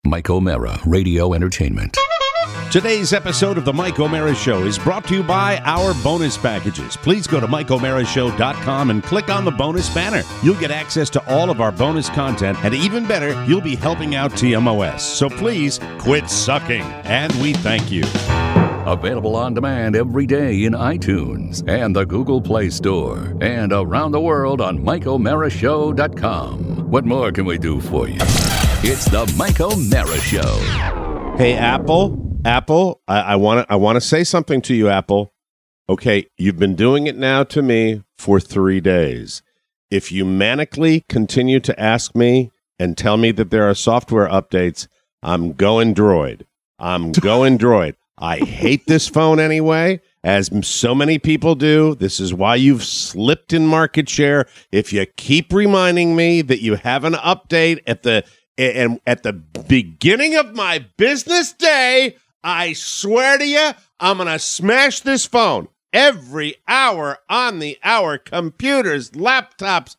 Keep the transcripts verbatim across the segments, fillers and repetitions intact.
Mike O'Mara, Radio Entertainment. Today's episode of the Mike O'Mara Show is brought to you by our bonus packages. Please go to Mike O'Mara Show dot com and click on the bonus banner. You'll get access to all of our bonus content, and even better, you'll be helping out T M O S. So please quit sucking, and we thank you. Available on demand every day in iTunes and the Google Play Store, and around the world on Mike O'Mara Show dot com. What more can we do for you? It's the Mike O'Mara Show. Hey, Apple. Apple, I want to I want to say something to you, Apple. Okay, you've been doing it now to me for three days. If you manically continue to ask me and tell me that there are software updates, I'm going Droid. I'm going Droid. I hate this phone anyway, as so many people do. This is why you've slipped in market share. If you keep reminding me that you have an update at the and at the beginning of my business day, I swear to you, I'm going to smash this phone every hour on the hour. Computers, laptops.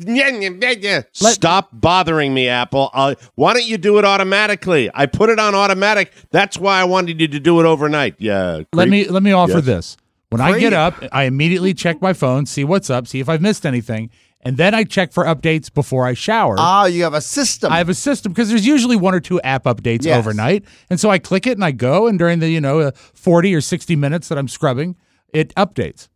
Let- Stop bothering me, Apple. Uh, why don't you do it automatically? I put it on automatic. That's why I wanted you to do it overnight. Yeah. Creep. Let me let me offer Yes. this. When Creep. I get up, I immediately check my phone, see what's up, see if I've missed anything, and then I check for updates before I shower. Ah, you have a system. I have a system because there's usually one or two app updates Yes. overnight, and so I click it and I go, and during the you know uh, forty or sixty minutes that I'm scrubbing, it updates.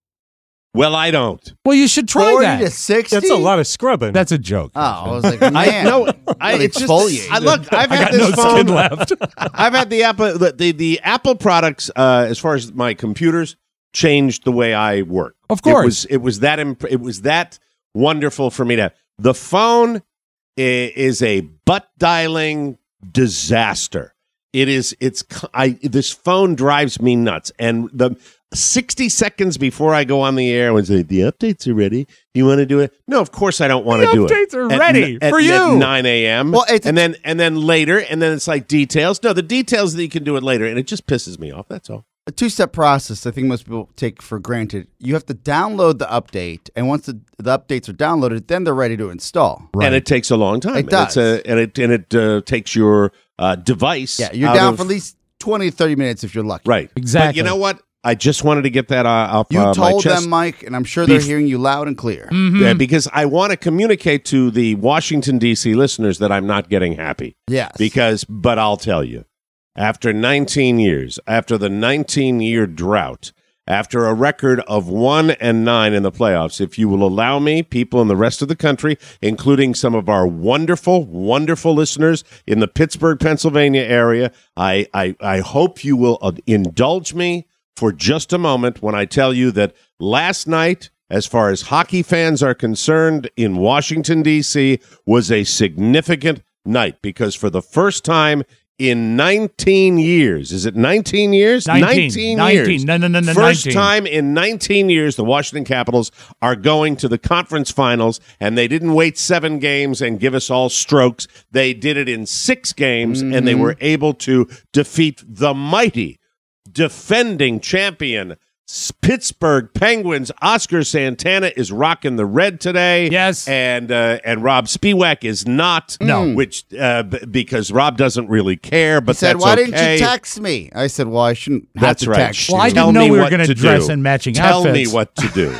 Well, I don't. Well, you should try forty that. to sixty? That's a lot of scrubbing. That's a joke. Oh, I was like, man. I no. I Really it's just. exfoliate. I look. I've I had got this no phone. skin left. I've had the Apple. The, the the Apple products, uh, as far as my computers, changed the way I work. Of course. it was. It was that. Imp- it was that wonderful for me to. The phone i- is a butt dialing disaster. It is. It's. I. This phone drives me nuts, and the. sixty seconds before I go on the air and say, the updates are ready. Do you want to do it? No, of course I don't want The to do it. updates are At ready n- at, for at you. nine a.m. Well, it's- and then and then later, and then it's like details. No, the details that you can do it later, and it just pisses me off. That's all. A two-step process I think most people take for granted. You have to download the update, and once the, the updates are downloaded, then they're ready to install. And it takes a long time. It And does. It's a, and it and it uh, takes your uh, device. Yeah, you're out down of- for at least twenty to thirty minutes if you're lucky. right. Exactly. But you know what? I just wanted to get that uh, off You uh, my told chest. them, Mike, and I'm sure they're Bef- hearing you loud and clear. Yeah, because I want to communicate to the Washington, D C listeners that I'm not getting happy. Yes. Because, but I'll tell you, after nineteen years, after the nineteen-year drought, after a record of one and nine in the playoffs, if you will allow me, people in the rest of the country, including some of our wonderful, wonderful listeners in the Pittsburgh, Pennsylvania area, I, I, I hope you will uh, indulge me for just a moment when I tell you that last night, as far as hockey fans are concerned in Washington, D C, was a significant night because for the first time in nineteen years, is it nineteen years? nineteen. years. nineteen. No, no, no, no, First nineteen. time in nineteen years, the Washington Capitals are going to the conference finals, and they didn't wait seven games and give us all strokes. They did it in six games, and they were able to defeat the mighty defending champion Pittsburgh Penguins. Oscar Santana is rocking the red today. Yes. and uh, and Rob Spiewak is not. No. which uh, b- because Rob doesn't really care. But He said, that's why okay. didn't you text me? I said, well, I shouldn't have That's to right. text you. Well, I Tell didn't know me we were what gonna to dress do. in matching Tell outfits. me what to do.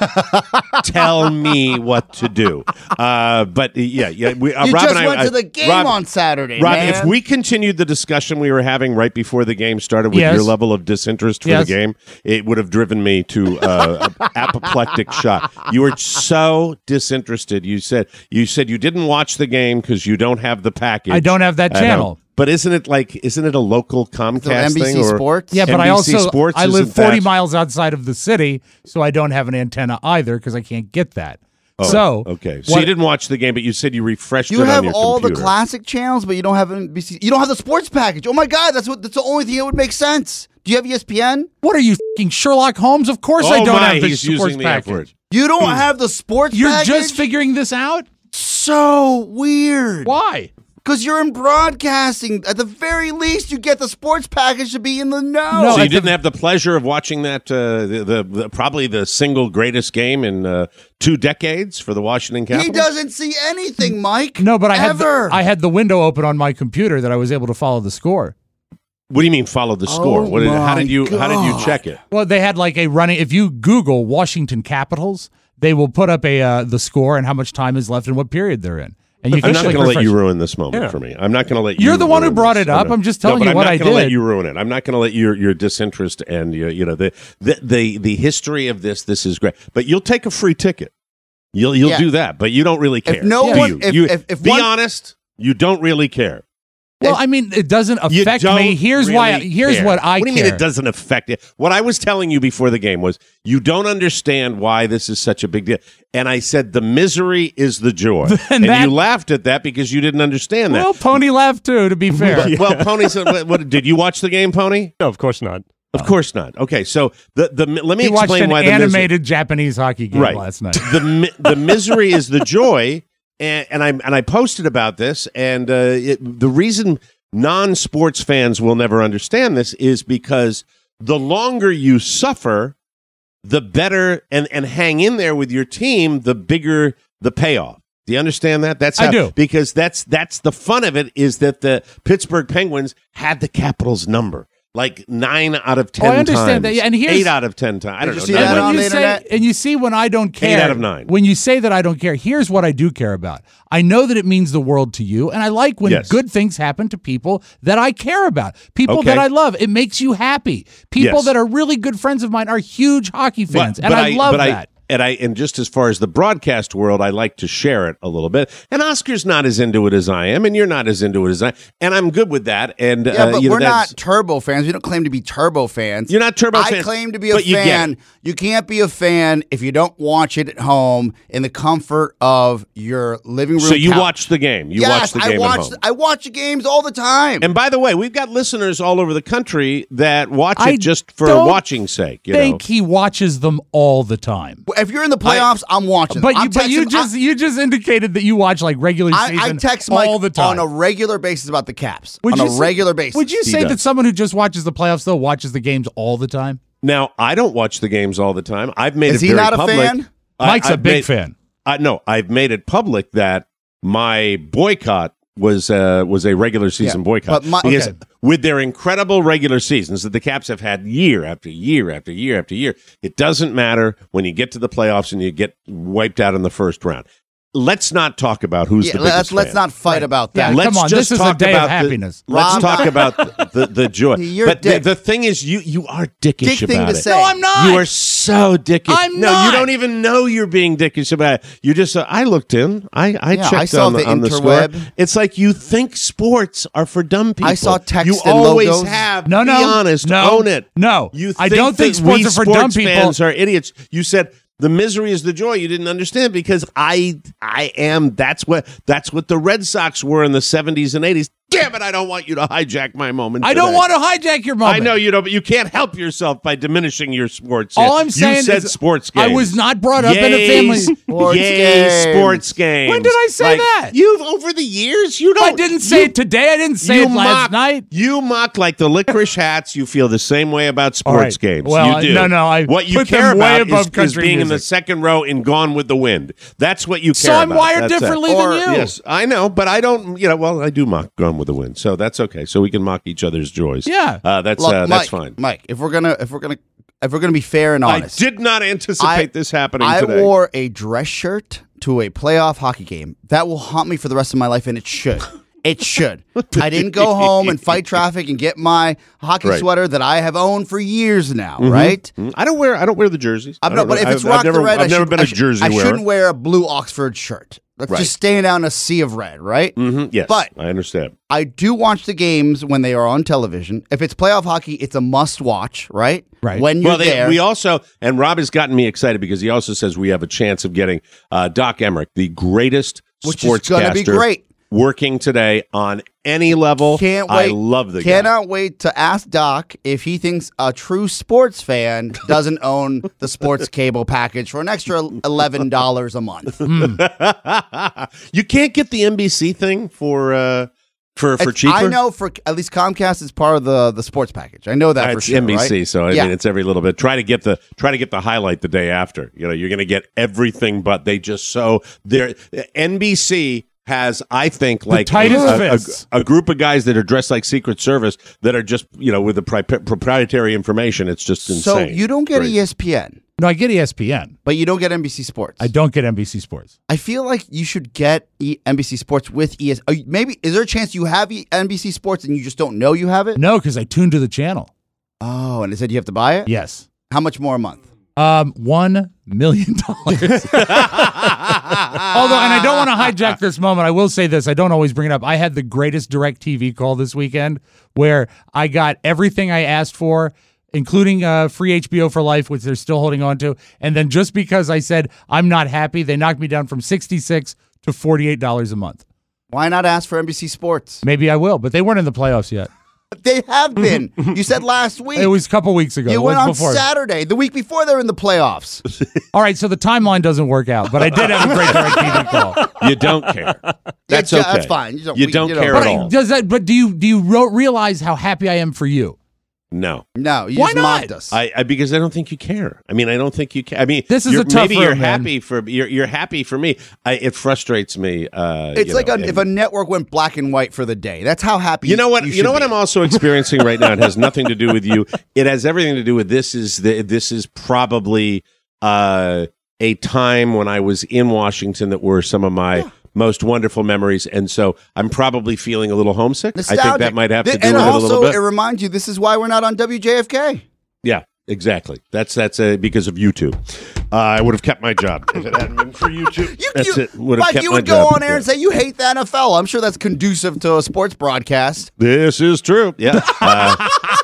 Tell me what to do. Uh, but yeah, yeah. We, uh, You Rob just and I, went to uh, the game Rob, on Saturday, Rob, man. if we continued the discussion we were having right before the game started with Yes. your level of disinterest for Yes. the game, it would have driven me to uh, a apoplectic shot. You were so disinterested. You said you said you didn't watch the game because you don't have the package. I don't have that I know. channel. But isn't it like isn't it a local Comcast N B C thing or Sports? Yeah, but I N B C also Sports, I live isn't that- forty miles outside of the city, so I don't have an antenna either because I can't get that. Oh, so okay, so what- you didn't watch the game, but you said you refreshed You it on have your all computer. the classic channels, but you don't have N B C. You don't have the sports package. Oh my God, that's what. That's the only thing that would make sense. Do you have E S P N? What are you f***ing Sherlock Holmes? Of course I Oh don't my, have the he's sports using the F package. word. You don't have the sports You're package? just figuring this out? So weird. Why? Because you're in broadcasting. At the very least, you get the sports package to be in the know. No, So I you didn't think- have the pleasure of watching that uh, the, the, the probably the single greatest game in uh, two decades for the Washington he Capitals? doesn't see anything, Mike. No, but I had the, ever. I had the window open on my computer that I was able to follow the score. What do you mean follow the score? Oh What did, how my did you how did you God. check it? Well, they had like a running. If you Google Washington Capitals, they will put up a uh, the score and how much time is left and what period they're in. And you I'm can not click going to let refresh. you ruin this moment Yeah. for me. I'm not going to let you. You're the one who ruin brought this. it up. I'm just telling no, but you I'm what not I gonna let did. you ruin it. I'm not going to let your your disinterest and your, you know the, the the the history of this. This is great, but you'll take a free ticket. You'll you'll Yeah. do that, but you don't really care. If no do one- you? if- You- if- if be one- honest, you don't really care. Well, I mean, it doesn't You affect don't me. Here's why. really Here's care. what I What do you care. mean it doesn't affect you? What I was telling you before the game was you don't understand why this is such a big deal. And I said the misery is the joy. and that- you laughed at that because you didn't understand that. Well, Pony laughed too. To be fair, Well, Pony said, what, what, did you watch the game, Pony? No, of course not. Of course not. Okay, so the the let me he watched explain an why the misery, animated Japanese hockey game right. last night. the mi- the misery is the joy, and, and I and I posted about this, and uh, it, the reason non-sports fans will never understand this is because the longer you suffer, the better, and and hang in there with your team, the bigger the payoff. Do you understand that? That's I how, do. because that's that's the fun of it is that the Pittsburgh Penguins had the Capitals number. Like nine out of ten Oh, I understand times. that. Yeah, and here's- eight out of ten times. I don't you know. see nine that out of- on you the say, internet? and you see when I don't care. out of nine. When you say that I don't care, here's what I do care about. I know that it means the world to you, and I like when Yes. good things happen to people that I care about, people Okay. that I love. It makes you happy. People Yes. that are really good friends of mine are huge hockey fans, But- and but I, love but that. and I and just as far as the broadcast world, I like to share it a little bit. And Oscar's not as into it as I am, and you're not as into it as I. And I'm good with that. And Yeah, uh, but you know, we're that's- not Turbo fans. We don't claim to be Turbo fans. You're not Turbo I fans, claim to be a but you get fan. it. You can't be a fan if you don't watch it at home in the comfort of your living room. So you couch. watch the game. You yes, watch the game I watch. at home. I watch the games all the time. And by the way, we've got listeners all over the country that watch it I just for don't watching sake. You think know, he watches them all the time. if you're in the playoffs, I, am watching. But them. you, I'm but you texting- just I- you just indicated that you watch like regular I, season I text Mike all the time. on a regular basis about the Caps. Would on you a say- regular basis. Would you He say does. that someone who just watches the playoffs though watches the games all the time? now I don't watch the games all the time. I've made Is it he very not a public. fan? I- Mike's a I've big made- fan. I no, I've made it public that my boycott was uh, was a regular season Yeah, boycott but my- because Okay. with their incredible regular seasons that the Caps have had year after year after year after year, it doesn't matter when you get to the playoffs and you get wiped out in the first round. Let's not talk about who's Yeah, the biggest let's let's fan. not fight about Yeah, that. Let's come on, just this is a talk day of about the- happiness. Let's Rob- talk about the, the, the joy. You're but the, dick. the thing is, you you are dickish Dick thing about to it. say. No, I'm not. You are so dickish. I'm no, not. you don't even know you're being dickish about it. You just, uh, I looked in. I, I Yeah, checked I saw on, the, the on the interweb. score. It's like you think sports are for dumb people. I saw text You and always logos. have. No, no, Be honest. no, Own it. no. You I think don't think that sports we are for dumb sports people. fans are idiots. You said the misery is the joy. You didn't understand because I I am. That's what that's what the Red Sox were in the seventies and eighties. Damn it! I don't want you to hijack my moment. I don't today. want to hijack your moment. I know you don't, but you can't help yourself by diminishing your sports. All I'm saying you said is sports I games. was not brought up in a Yay, family. Sports Yay, games. sports games. When did I say Like, that? You've over the years. You don't. I didn't say you, it today. I didn't say you it last mock, night. You mock like the licorice hats. You feel the same way about sports All right. games. Well, you do. no, no, I what you put care them way about above is, is country being in the music. second row in Gone with the Wind. That's what you care So I'm about. wired That's it. differently Or- than you. Yes, I know, but I don't. You know, well, I do mock Gone with the Wind, so that's okay. So we can mock each other's joys. Yeah. uh, that's Look, uh, Mike, that's fine. Mike, if we're gonna if we're gonna if we're gonna be fair and I honest, did not anticipate I- this happening I today. wore a dress shirt to a playoff hockey game. That will haunt me for the rest of my life, and it should. It should. I didn't go home and fight traffic and get my hockey Right. sweater that I have owned for years now, right? Mm, I don't wear. I don't wear the jerseys. I'm I not, don't but know. if it's I've, rock I've never, the red, I've I never should, been I a should- jersey I wearer. shouldn't wear a blue Oxford shirt. Let's Right. just stand down a sea of red, right? Mhm, yes, But- I understand. I do watch the games when they are on television. If it's playoff hockey, it's a must watch, right? Right. When you're Well, they, there. we also and Rob has gotten me excited because he also says we have a chance of getting uh, Doc Emmerich, the greatest Which is sportscaster, gonna be great. working today on any level. Can't I wait. love the guy. Cannot wait to ask Doc if he thinks a true sports fan doesn't own the sports cable package for an extra eleven dollars a month. You can't get the N B C thing for uh, For for It's- cheaper? I know for at least Comcast is part of the, the sports package. I know that for it's sure. N B C, right? so I yeah. mean it's every little bit. Try to get the try to get the highlight the day after. You know, you're going to get everything, but they just so they're N B C has, I think, like tightest a, fists. a, a group of guys that are dressed like Secret Service that are just, you know, with the pri- proprietary information. It's just insane. So you don't get Crazy. E S P N, No, I get E S P N. but you don't get N B C Sports. I don't get N B C Sports. I feel like you should get e- N B C Sports with E S. Are you- maybe is there a chance you have e- N B C Sports and you just don't know you have it? No, because I tuned to the channel. Oh, and it said you have to buy it. Yes. How much more a month? Um, one million dollars. Although, and I don't want to hijack this moment, I will say this. I don't always bring it up. I had the greatest DirecTV call this weekend where I got everything I asked for, including uh, free H B O for life, which they're still holding on to. And then just because I said I'm not happy, they knocked me down from sixty-six to forty-eight dollars a month. Why not ask for N B C Sports? Maybe I will, but they weren't in the playoffs yet. They have been. You said last week. It was a couple weeks ago. You It went was on before. Saturday, the week before they were in the playoffs. All right, so the timeline doesn't work out, but I did have a great DirecTV call. You don't care. That's Yeah, okay. that's fine. You don't- You we- don't you don't- care But at I- all. does that? But do you do you ro- realize how happy I am for you? No. No, you Why just not? mocked us. I, I because I don't think you care. I mean, I don't think you care. I mean, This is you're- a tough maybe you're room, man. happy for you're you're happy for me. I, it frustrates me. Uh, it's you like know, a, and- if a network went black and white for the day. That's how happy. You know what? You, You, know should what be. I'm also experiencing right now. It has nothing to do with you. It has everything to do with this. Is the, this is probably uh, a time when I was in Washington that were some of my most wonderful memories, and so I'm probably feeling a little homesick. I think that Nostalgic. might have to Th- do and with it a also, little bit. it reminds you this is why we're not on W J F K. Yeah, exactly. That's that's uh, because of YouTube. Uh, I would have kept my job if it hadn't been for YouTube. You, that's you, it. Would have Mike, kept you my would go job. on air and say you hate the N F L. I'm sure that's conducive to a sports broadcast. This is true. Yeah. Uh,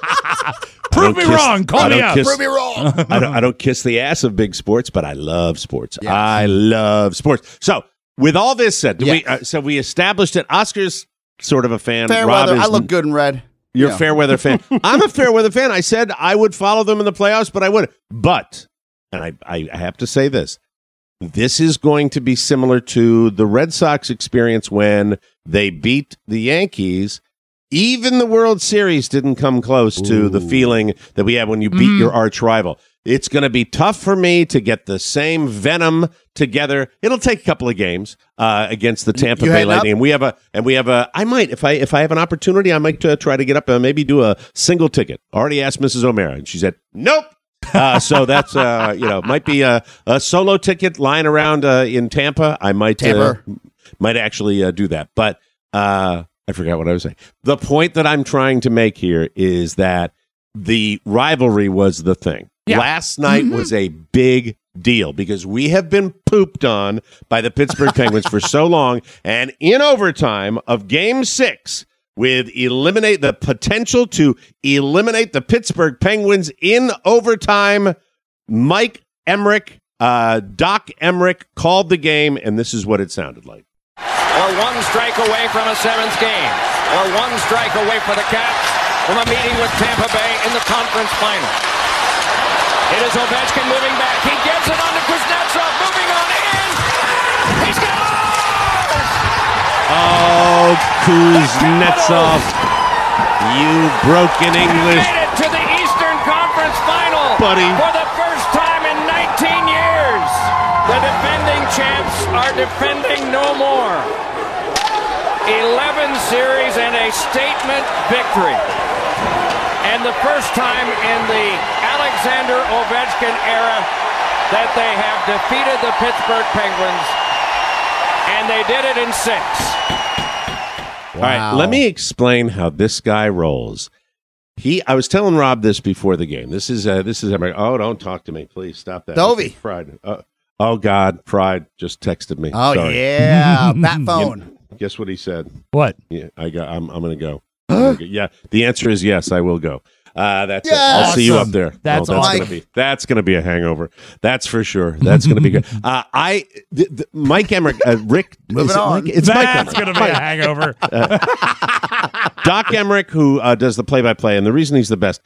Prove me kiss- wrong. Call I me don't up. kiss- Prove me wrong. I don't, I don't kiss the ass of big sports, but I love sports. Yes. I love sports. So, with all this said, do we, Yes. uh, so we established that Oscar's sort of a fan. Fair Rob weather. is I look good in red. You're Yeah. a fair weather fan. I'm a fair weather fan. I said I would follow them in the playoffs, but I would. But, and I, I have to say this, this is going to be similar to the Red Sox experience when they beat the Yankees. Even the World Series didn't come close to the feeling that we have when you beat your arch rival. It's going to be tough for me to get the same venom together. It'll take a couple of games uh, against the Tampa You Bay heading up? Lightning, and we have a and we have a. I might if I if I have an opportunity, I might uh, try to get up and maybe do a single ticket. Already asked Missus O'Mara, and she said nope. Uh, so that's uh, you know might be a, a solo ticket lying around uh, in Tampa. I might uh, Tampa. might actually uh, do that, but uh, I forgot what I was saying. The point that I'm trying to make here is that the rivalry was the thing. Yeah. Last night was a big deal because we have been pooped on by the Pittsburgh Penguins for so long, and in overtime of Game Six, with eliminate the potential to eliminate the Pittsburgh Penguins in overtime, Mike Emmerich, uh, Doc Emmerich called the game, and this is what it sounded like. Or one strike away from a seventh game. Or one strike away for the Caps from a meeting with Tampa Bay in the conference final. It is Ovechkin moving back. He gets it on to Kuznetsov, moving on in. He scores! Oh, Kuznetsov, you broken English. Made it to the Eastern Conference Final, Buddy. for the first time in nineteen years. The defending champs are defending no more. eleven series and a statement victory. And the first time in the Alexander Ovechkin era that they have defeated the Pittsburgh Penguins. And they did it in six. All right, let me explain how this guy rolls. He, I was telling Rob this before the game. This is, uh, this is. Oh, don't talk to me, please. Stop that. Dovey. Pride. Uh, oh God, Pride just texted me. Oh Sorry. yeah, bat phone. Guess what he said? What? Yeah, I got. I'm. I'm going to go. I'm gonna go. Yeah, the answer is yes. I will go. Uh, that's it. Yes. I'll see you up Awesome. there. That's oh, that's awesome. gonna be that's gonna be a hangover. That's for sure. That's gonna be good. Uh, I th- th- Mike Emmerich, uh, Rick. Moving is it on. Mike? It's Mike That's Emmerich. going to be a hangover. Doc Emmerich, who uh, does the play-by-play, and the reason he's the best,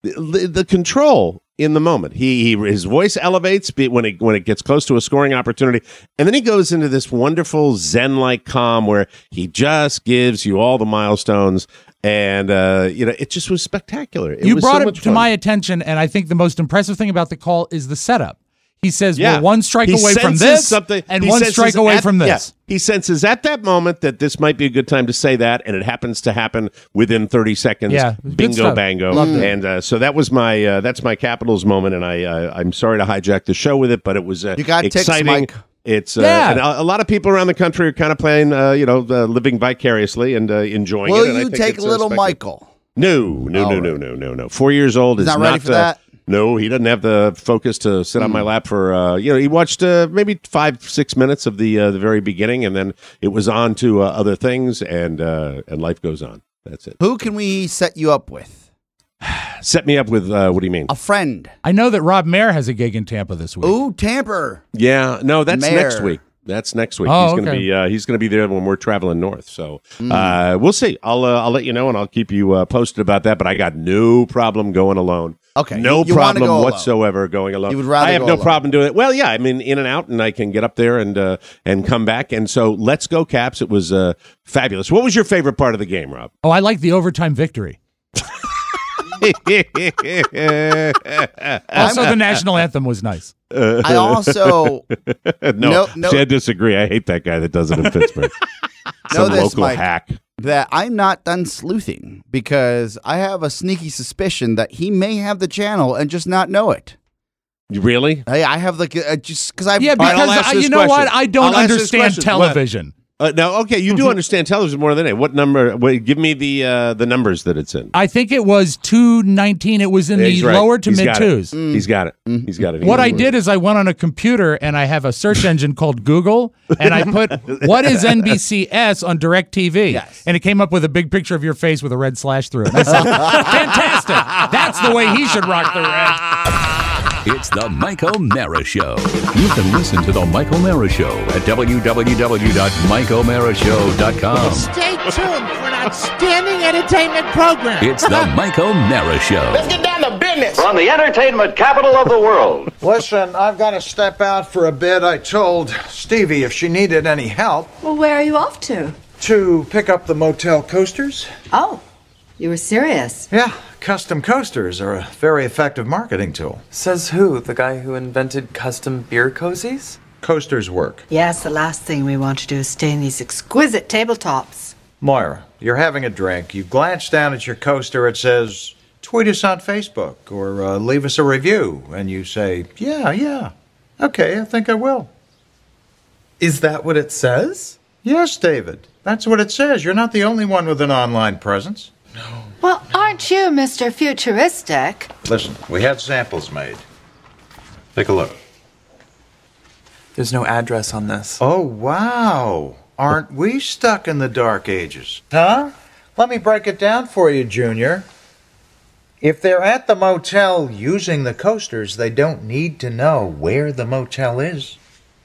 the, the control in the moment. He, he his voice elevates when it when it gets close to a scoring opportunity, and then he goes into this wonderful zen-like calm where he just gives you all the milestones, and uh, you know it just was spectacular. It you was brought so it much to fun. my attention, and I think the most impressive thing about the call is the setup. He says, Yeah. we're one strike He away from senses this, something- and he one senses strike away at- from yeah. this. He senses at that moment that this might be a good time to say that, and it happens to happen within thirty seconds. Yeah, it was good bingo, stuff. bango, Loved it. and uh, so that was my uh, that's my Capitals moment, and I uh, I'm sorry to hijack the show with it, but it was uh, You got ticks, exciting. Mike. It's uh, Yeah. and a, a lot of people around the country are kind of playing, uh, you know, uh, living vicariously and uh, enjoying Will it. and I you think take it's, uh, little spectacular. Michael? No, no, All no, right. no, no, no, no. Four years old He's is not ready for uh, that? No, he doesn't have the focus to sit on my lap for. Uh, you know, he watched uh, maybe five, six minutes of the uh, the very beginning, and then it was on to uh, other things, and uh, and life goes on. That's it. Who can we set you up with? Set me up with. Uh, what do you mean? A friend. I know that Rob Mayer has a gig in Tampa this week. Ooh, Tamper. Yeah, no, that's Mayor. next week. That's next week. Oh, he's gonna okay. be uh, he's gonna be there when we're traveling north. So uh, we'll see. I'll uh, I'll let you know, and I'll keep you uh, posted about that. But I got no problem going alone. Okay, no you- you wanna problem go alone. whatsoever going alone. You would rather I have go no alone. problem doing it. Well, yeah, I mean, in and out, and I can get up there and uh, and come back. And so let's go, Caps. It was uh, fabulous. What was your favorite part of the game, Rob? Oh, I like the overtime victory. Also, the national anthem was nice. I also no, No, no. see, I disagree. I hate that guy that does it in Pittsburgh. know Some this, local Mike, hack. that I'm not done sleuthing because I have a sneaky suspicion that he may have the channel and just not know it. Really? Hey, I have like uh, just because I Yeah, All right, I'll because ask I, this you know what? question. I don't I'll ask this understand question. television. Uh, no, okay, you do understand television more than I. What number? Wait, give me the uh, the numbers that it's in. I think it was two nineteen. It was in He's the right. lower to He's mid got it. twos. He's got it. He's got it. What I did is I went on a computer and I have a search engine called Google, and I put what is N B C S on DirecTV, Yes. and it came up with a big picture of your face with a red slash through it. And I said, "Fantastic! That's the way he should rock the red." It's the Mike O'Mara Show. You can listen to the Mike O'Mara Show at w w w dot mike o'mara show dot com. Stay tuned for an outstanding entertainment program. It's the Mike O'Mara Show. Get down to business. From the entertainment capital of the world. Listen, I've got to step out for a bit. I told Stevie if she needed any help Well, where are you off to? to pick up the motel coasters. Oh, you were serious. Yeah, custom coasters are a very effective marketing tool. Says who? The guy who invented custom beer cozies? Coasters work. Yes, the last thing we want to do is stay in these exquisite tabletops. Moira, you're having a drink. You glance down at your coaster. It says, tweet us on Facebook or uh, leave us a review. And you say, yeah, yeah. Okay, I think I will. Is that what it says? Yes, David. That's what it says. You're not the only one with an online presence. Well, aren't you Mister Futuristic? Listen, we had samples made. Take a look. There's no address on this. Oh, wow. Aren't we stuck in the dark ages? Huh? Let me break it down for you, Junior. If they're at the motel using the coasters, they don't need to know where the motel is.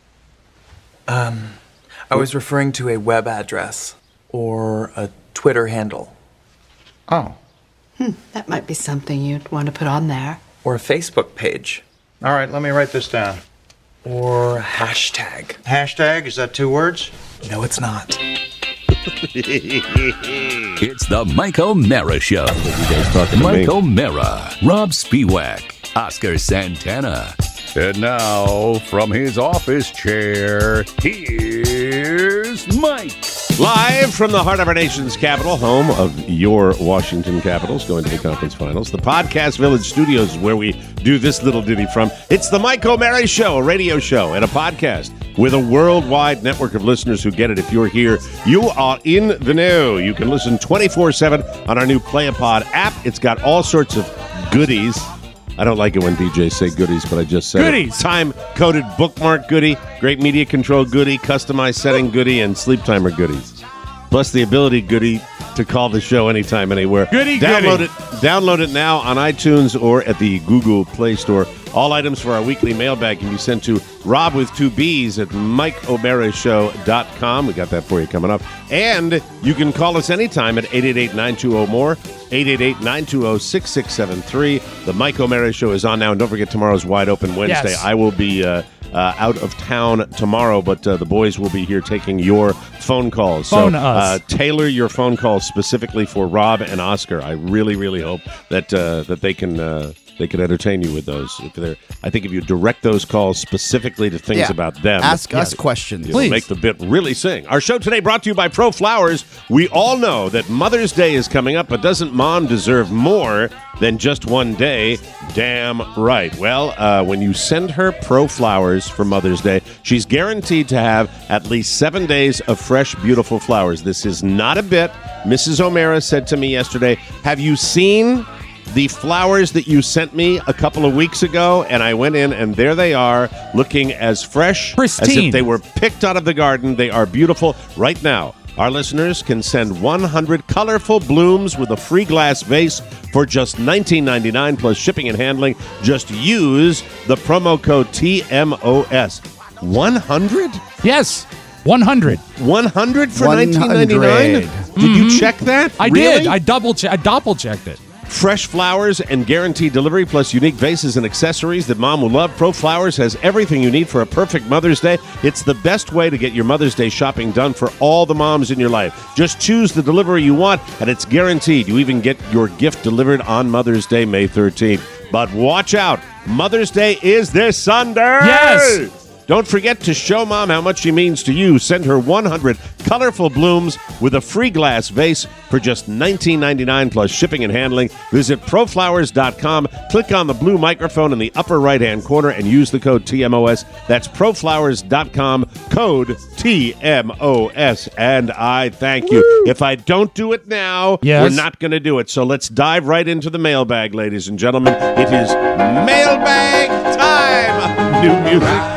Um, I was referring to a web address or a Twitter handle Oh. Hmm, that might be something you'd want to put on there. or a Facebook page All right, let me write this down. or a hashtag. Hashtag, is that two words? No, it's not. It's the Mike O'Mara Show. talking to Mike me. O'Mara, Rob Spiewak, Oscar Santana. And now, from his office chair, here's Mike. Live from the heart of our nation's capital, home of your Washington Capitals going to the conference finals. The Podcast Village Studios is where we do this little ditty from. It's the Mike O'Mara Show, a radio show and a podcast with a worldwide network of listeners who get it. If you're here, you are in the know. You can listen twenty-four seven on our new Playapod app. It's got all sorts of goodies. I don't like it when D Js say goodies, but I just said Goodies. it. Time-coded bookmark goodie, great media control goodie, customized setting goodie, and sleep timer goodies. Plus the ability goodie to call the show anytime, anywhere. Goody, download goody. it. Download it now on iTunes or at the Google Play Store. All items for our weekly mailbag can be sent to Rob with two B's at Mike O'Mara Show dot com. We got that for you coming up. And you can call us anytime at eight eight eight, nine two zero, M O R E, eight eight eight, nine two zero, six six seven three. The Mike O'Mara Show is on now. And don't forget, tomorrow's Wide Open Wednesday. Yes. I will be uh, uh, out of town tomorrow, but uh, the boys will be here taking your phone calls. Phone so us. Uh, tailor your phone calls specifically for Rob and Oscar. I really, really hope that uh, that they can uh, they can entertain you with those. If they're, I think if you direct those calls specifically to things Yeah. about them, Ask us questions. it'll make the bit really sing. Our show today brought to you by Pro Flowers. We all know that Mother's Day is coming up, but doesn't Mom deserve more than just one day? Damn right. Well, uh, when you send her Pro Flowers for Mother's Day, she's guaranteed to have at least seven days of fresh, beautiful flowers. This is not a bit. Missus O'Mara said to me yesterday, have you seen the flowers that you sent me a couple of weeks ago? And I went in, and there they are, looking as fresh Pristine. as if they were picked out of the garden. They are beautiful. Right now, our listeners can send one hundred colorful blooms with a free glass vase for just nineteen ninety-nine plus shipping and handling. Just use the promo code T M O S. one hundred? Yes, one hundred. one hundred for one hundred. nineteen ninety-nine? Did Mm-hmm. you check that? I Really? did. I double che- I doppel checked it. Fresh flowers and guaranteed delivery, plus unique vases and accessories that Mom will love. Pro Flowers has everything you need for a perfect Mother's Day. It's the best way to get your Mother's Day shopping done for all the moms in your life. Just choose the delivery you want, and it's guaranteed. You even get your gift delivered on Mother's Day, May thirteenth. But watch out. Mother's Day is this Sunday. Yes. Don't forget to show Mom how much she means to you. Send her one hundred colorful blooms with a free glass vase for just nineteen ninety-nine plus shipping and handling. Visit pro flowers dot com. Click on the blue microphone in the upper right-hand corner and use the code T M O S. That's pro flowers dot com, code T M O S. And I thank you. If I don't do it now, Yes. we're not going to do it. So let's dive right into the mailbag, ladies and gentlemen. It is mailbag time. New music.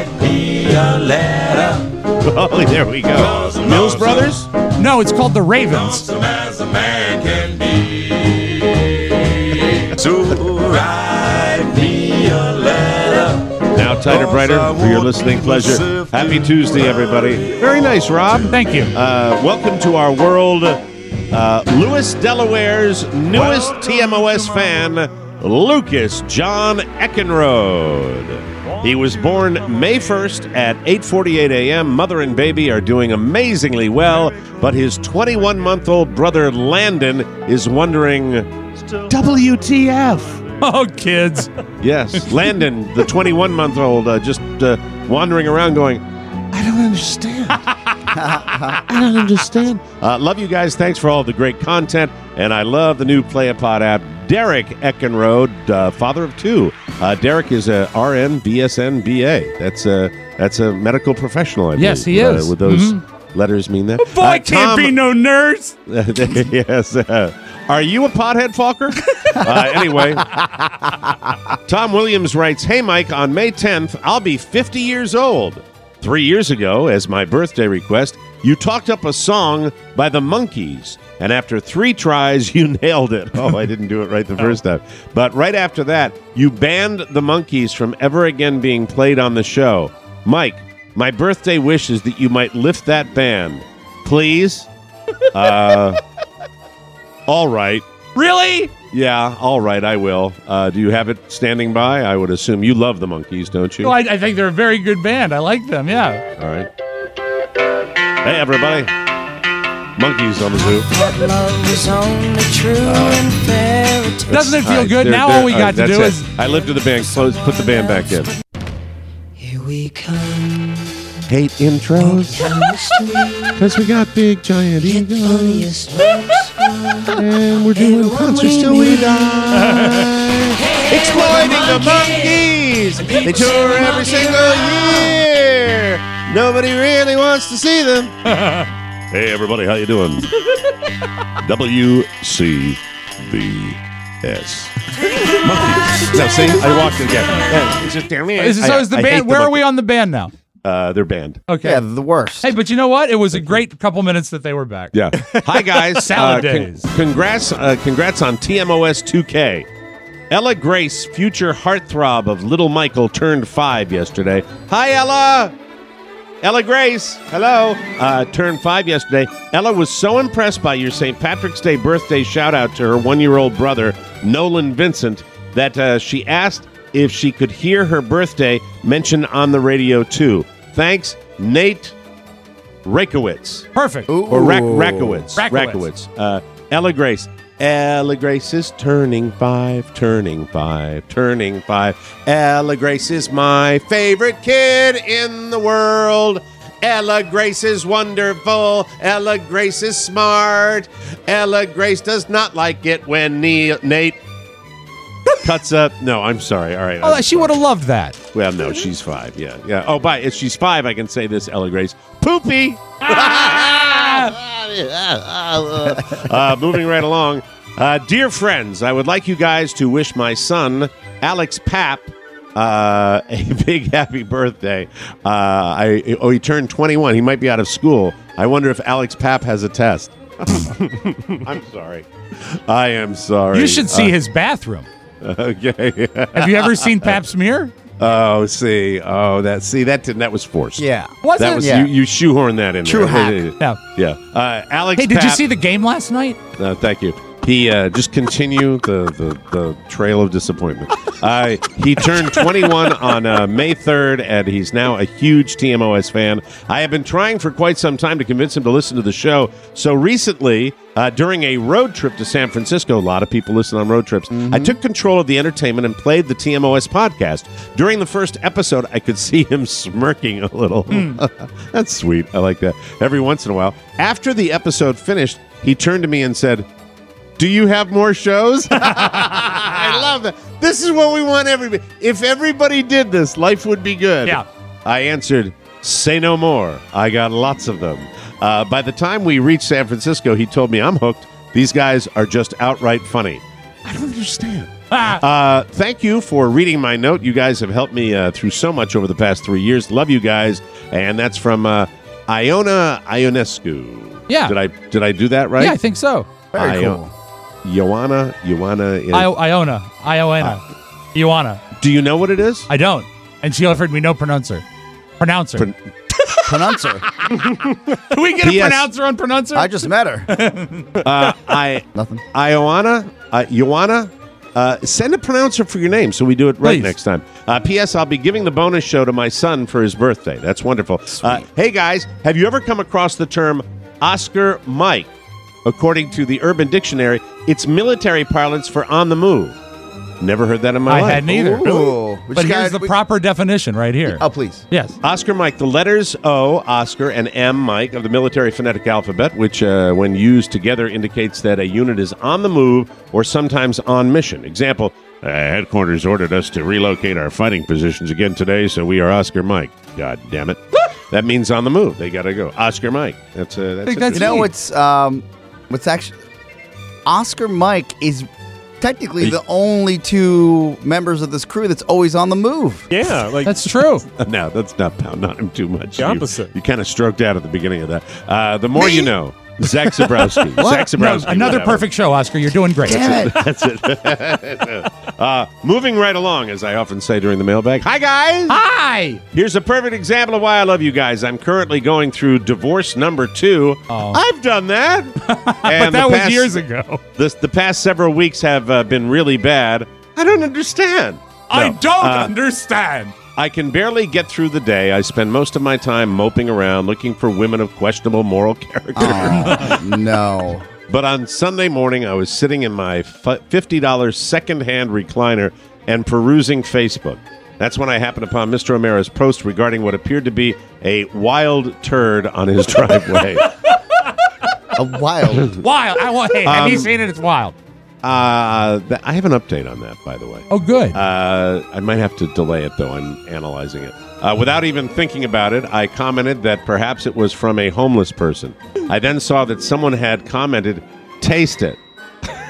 Oh, there we go. Mills Brothers? No, it's called the Ravens. Now tighter, brighter for your listening pleasure. Happy Tuesday, everybody. Very nice, Rob. Thank you. Uh, welcome to our world. Uh, Lewis, Delaware's newest T M O S fan, Lucas John Eckenrode. He was born May first at eight forty-eight a.m. Mother and baby are doing amazingly well, but his twenty-one-month-old brother Landon is wondering, W T F? Oh, kids. Yes, Landon, the twenty-one-month-old, uh, just uh, wandering around going, I don't understand. I don't understand. Uh, love you guys. Thanks for all the great content. And I love the new Playapod app. Derek Eckenrode, uh, father of two. Uh, Derek is a R N, B S N, B A. That's a, that's a medical professional, I believe. Yes, he is. Uh, would those Mm-hmm. letters mean that? Boy, Uh, can't Tom- be no nurse. yes. Uh, are you a pothead, Falker? uh, anyway, Tom Williams writes, Hey, Mike, on May tenth, I'll be fifty years old. Three years ago, as my birthday request, you talked up a song by the Monkees, and after three tries, you nailed it. Oh, I didn't do it right the first time. But right after that, you banned the Monkees from ever again being played on the show. Mike, my birthday wish is that you might lift that ban. Please? Uh, all right. Really? Yeah, all right, I will. Uh, do you have it standing by? I would assume you love the Monkees, don't you? Well, I, I think they're a very good band. I like them, yeah. All right. Hey, everybody. Monkeys on the zoo. Doesn't it feel All right, good? there- Now there- all we all got right, to that's do it. is... I lifted the band. Close. Put the band back in. Here we come. Hate intros. Because we got big giant egos. And we're doing concerts till we die. Exploiting the Monkees. They tour every single year. Nobody really wants to see them. Hey, everybody, how you doing? W C B S. Monkeys. Now, see, I walked it again. Yeah, it's just, Is, so I- is the I hate band... Where are Monkees. we on the band now? Uh, they're banned. Okay. Yeah, the worst. Hey, but you know what? It was a great couple minutes that they were back. Yeah. Hi, guys. Salad uh, con- days. congrats, uh, congrats on T M O S two K. Ella Grace, future heartthrob of Little Michael, turned five yesterday. Hi, Ella. Ella Grace, hello. Uh, turned five yesterday. Ella was so impressed by your Saint Patrick's Day birthday shout-out to her one-year-old brother, Nolan Vincent, that uh, she asked if she could hear her birthday mentioned on the radio, too. Thanks, Nate Rakowitz. Perfect. Or Rak- Rakowitz. Rakowitz. Rakowitz. Uh, Ella Grace. Ella Grace is turning five, turning five, turning five. Ella Grace is my favorite kid in the world. Ella Grace is wonderful. Ella Grace is smart. Ella Grace does not like it when ne- Nate cuts up. No, I'm sorry. All right. Oh, I'm she would have loved that. Well, no, she's five. Yeah, yeah. Oh, by if she's five, I can say this, Ella Grace. Poopy. uh, moving right along. Uh, dear friends, I would like you guys to wish my son, Alex Papp, uh, a big happy birthday. Uh, I oh, he turned twenty-one. He might be out of school. I wonder if Alex Papp has a test. I'm sorry. I am sorry. You should see Uh, his bathroom. Okay. Have you ever seen Pap's mirror? Oh, see, oh, that see that didn't that was forced. Yeah. Was that it? was Yeah. you. You shoehorned that in. True there. hack. Yeah. Yeah. Uh, Alex. Hey, did you Papp- see the game last night? Uh, thank you. He uh, just continue the, the, the trail of disappointment. Uh, he turned twenty-one on uh, May third, and he's now a huge T M O S fan. I have been trying for quite some time to convince him to listen to the show. So recently, uh, during a road trip to San Francisco, a lot of people listen on road trips, I took control of the entertainment and played the T M O S podcast. During the first episode, I could see him smirking a little. That's sweet. I like that. Every once in a while. After the episode finished, he turned to me and said, "Do you have more shows?" I love that. This is what we want everybody. If everybody did this, life would be good. Yeah. I answered, "Say no more. I got lots of them." Uh, by the time we reached San Francisco, he told me, "I'm hooked. These guys are just outright funny." I don't understand. Uh, thank you for reading my note. You guys have helped me uh, through so much over the past three years. Love you guys. And that's from uh, Iona Ionescu. Yeah. Did I did I do that right? Yeah, I think so. Very Io- cool. Ioana, Ioana. I- Iona. Iona. Ioana. Do you know what it is? I don't. And she offered me no pronouncer. Pronouncer. Pro- Pronouncer. Can we get P S a pronouncer on pronouncer? I just met her. Uh, I Nothing. Ioana, uh, Ioana. Uh, send a pronouncer for your name so we do it right Please. next time. Uh, P S. I'll be giving the bonus show to my son for his birthday. That's wonderful. Uh, hey guys, have you ever come across the term Oscar Mike? According to the Urban Dictionary, it's military parlance for on the move. Never heard that in my I life. hadn't either. Ooh. We But just here's gotta- the we- proper definition right here. Oh, please. Yes. Oscar Mike, the letters O, Oscar, and M, Mike, of the military phonetic alphabet, which, uh, when used together, indicates that a unit is on the move or sometimes on mission. Example, uh, headquarters ordered us to relocate our fighting positions again today, so we are Oscar Mike. God damn it. That means on the move. They got to go. Oscar Mike. That's, uh, that's, think it. that's You know Sweet. what's um, what's actually Oscar Mike is technically the only two members of this crew that's always on the move. Yeah, like That's true. No, that's not pound on him too much. The You- opposite. You, kind of stroked out at the beginning of that. Uh, the more you know. Zach Zabrowski. Zach No, Zabrowski. another whatever. perfect show, Oscar. You're doing great. Damn it. That's it. uh, moving right along, as I often say during the mailbag. Hi, guys. Hi. Here's a perfect example of why I love you guys. I'm currently going through divorce number two. Oh. I've done that. But And that the was past- years ago. This, the past several weeks have uh, been really bad. I don't understand. I No. don't Uh, understand. I can barely get through the day. I spend most of my time moping around looking for women of questionable moral character. Oh, no. But on Sunday morning, I was sitting in my fifty dollars secondhand recliner and perusing Facebook. That's when I happened upon Mister O'Mara's post regarding what appeared to be a wild turd on his driveway. A wild. Wild. I want. Hey, have you Um, seen it? It's wild. Uh, th- I have an update on that, by the way. Oh, good. Uh, I might have to delay it, though. I'm analyzing it. Uh, without even thinking about it, I commented that perhaps it was from a homeless person. I then saw that someone had commented, "Taste it."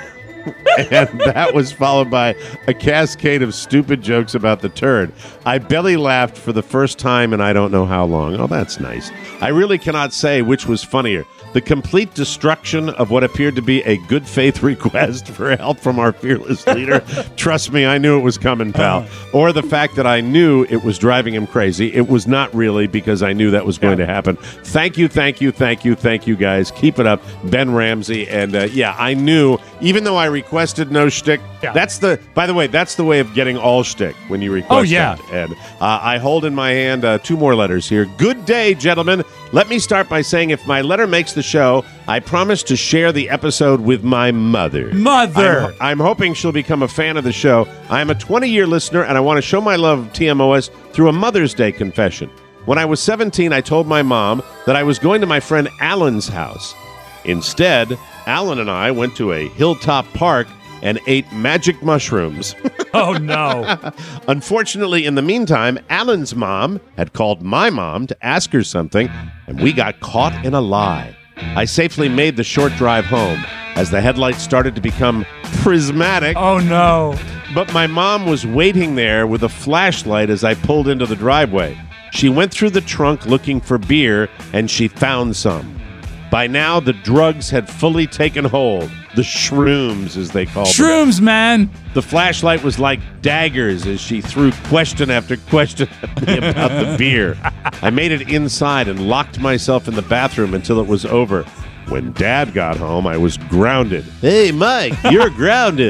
And that was followed by a cascade of stupid jokes about the turd. I belly laughed for the first time in I don't know how long. Oh, that's nice. I really cannot say which was funnier. The complete destruction of what appeared to be a good faith request for help from our fearless leader. Trust me, I knew it was coming, pal. Or the fact that I knew it was driving him crazy. It was not really, because I knew that was going yeah. to happen. Thank you, thank you, thank you, thank you, guys. Keep it up. Ben Ramsey. And uh, yeah, I knew, even though I requested no shtick, yeah. that's the, by the way, that's the way of getting all shtick when you request oh, yeah. that. And uh, I hold in my hand uh, two more letters here. Good day, gentlemen. Let me start by saying if my letter makes the show, I promise to share the episode with my mother. Mother! I'm, I'm hoping she'll become a fan of the show. I am a twenty-year listener, and I want to show my love of T M O S through a Mother's Day confession. When I was seventeen, I told my mom that I was going to my friend Alan's house. Instead, Alan and I went to a hilltop park and ate magic mushrooms. Oh, no. Unfortunately, in the meantime, Alan's mom had called my mom to ask her something, and we got caught in a lie. I safely made the short drive home as the headlights started to become prismatic. Oh, no. But my mom was waiting there with a flashlight as I pulled into the driveway. She went through the trunk looking for beer, and she found some. By now, the drugs had fully taken hold. The shrooms, as they called them. Shrooms, man! The flashlight was like daggers as she threw question after question at me about the beer. I made it inside and locked myself in the bathroom until it was over. When Dad got home, I was grounded. Hey, Mike, you're grounded.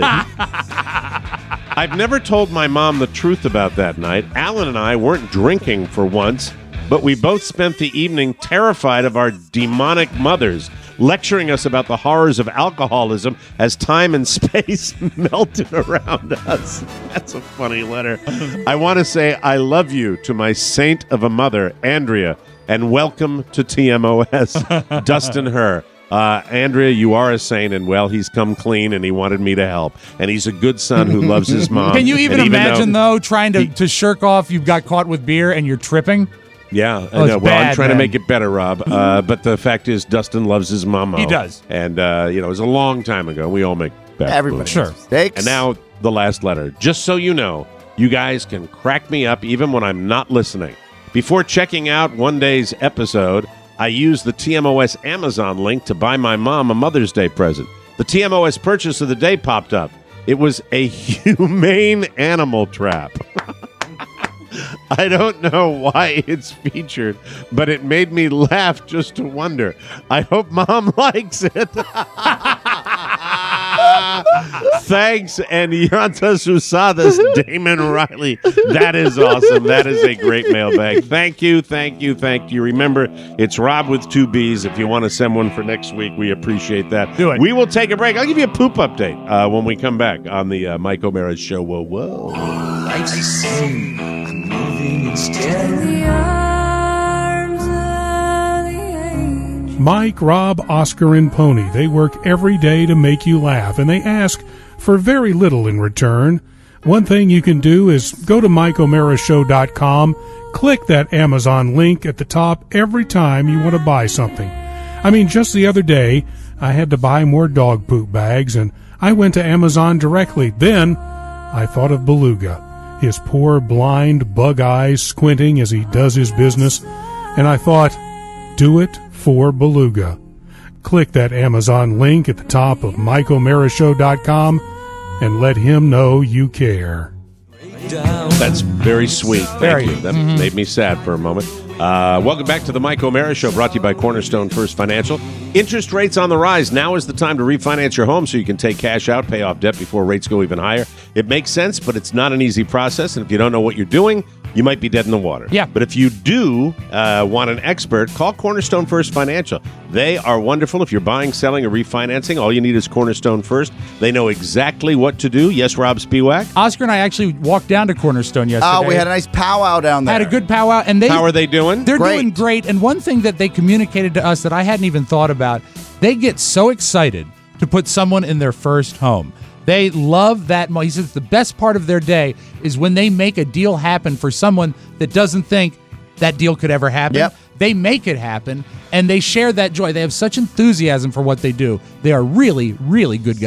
I've never told my mom the truth about that night. Alan and I weren't drinking for once, but we both spent the evening terrified of our demonic mothers, lecturing us about the horrors of alcoholism as time and space melted around us. That's a funny letter. I want to say I love you to my saint of a mother, Andrea, and welcome to T M O S. Dustin Herr. Uh, Andrea, you are a saint, and well, he's come clean, and he wanted me to help. And he's a good son who loves his mom. Can you even, even imagine, though, though, trying to, he, to shirk off, you've got caught with beer, and you're tripping? Yeah, oh, I know. Well, bad, I'm trying man. to make it better, Rob. Uh, but the fact is, Dustin loves his mama. He does. And, uh, you know, it was a long time ago. We all make bad Everybody sure. mistakes. And now the last letter. Just so you know, you guys can crack me up even when I'm not listening. Before checking out one day's episode, I used the T M O S Amazon link to buy my mom a Mother's Day present. The T M O S purchase of the day popped up. It was a humane animal trap. I don't know why it's featured, but it made me laugh just to wonder. I hope Mom likes it. Thanks, and Yantas Usadas, Damon Riley. That is awesome. That is a great mailbag. Thank you, thank you, thank you. Remember, it's Rob with two B's. If you want to send one for next week, we appreciate that. Do it. We will take a break. I'll give you a poop update uh, when we come back on the uh, Mike O'Mara Show. Whoa, whoa. Like to sing, I'm moving instead. Mike, Rob, Oscar, and Pony, they work every day to make you laugh, and they ask for very little in return. One thing you can do is go to Mike O'Mara Show dot com, click that Amazon link at the top every time you want to buy something. I mean, just the other day, I had to buy more dog poop bags, and I went to Amazon directly. Then I thought of Beluga, his poor, blind, bug eyes squinting as he does his business, and I thought, do it for Beluga. Click that Amazon link at the top of Mike O'Mara Show dot com and let him know you care. That's very sweet. Thank Very. you. That Mm-hmm. made me sad for a moment. Uh, welcome back to the Mike O'Mara Show, brought to you by Cornerstone First Financial. Interest rates on the rise. Now is the time to refinance your home so you can take cash out, pay off debt before rates go even higher. It makes sense, but it's not an easy process. And if you don't know what you're doing, you might be dead in the water. Yeah. But if you do uh, want an expert, call Cornerstone First Financial. They are wonderful. If you're buying, selling, or refinancing, all you need is Cornerstone First. They know exactly what to do. Yes, Rob Spiewak? Oscar and I actually walked down to Cornerstone yesterday. Oh, we had a nice powwow down there. Had a good powwow, and they How are they doing? They're Great. doing great. And one thing that they communicated to us that I hadn't even thought about, they get so excited to put someone in their first home. They love that. He says the best part of their day is when they make a deal happen for someone that doesn't think that deal could ever happen. Yep. They make it happen, and they share that joy. They have such enthusiasm for what they do. They are really, really good guys.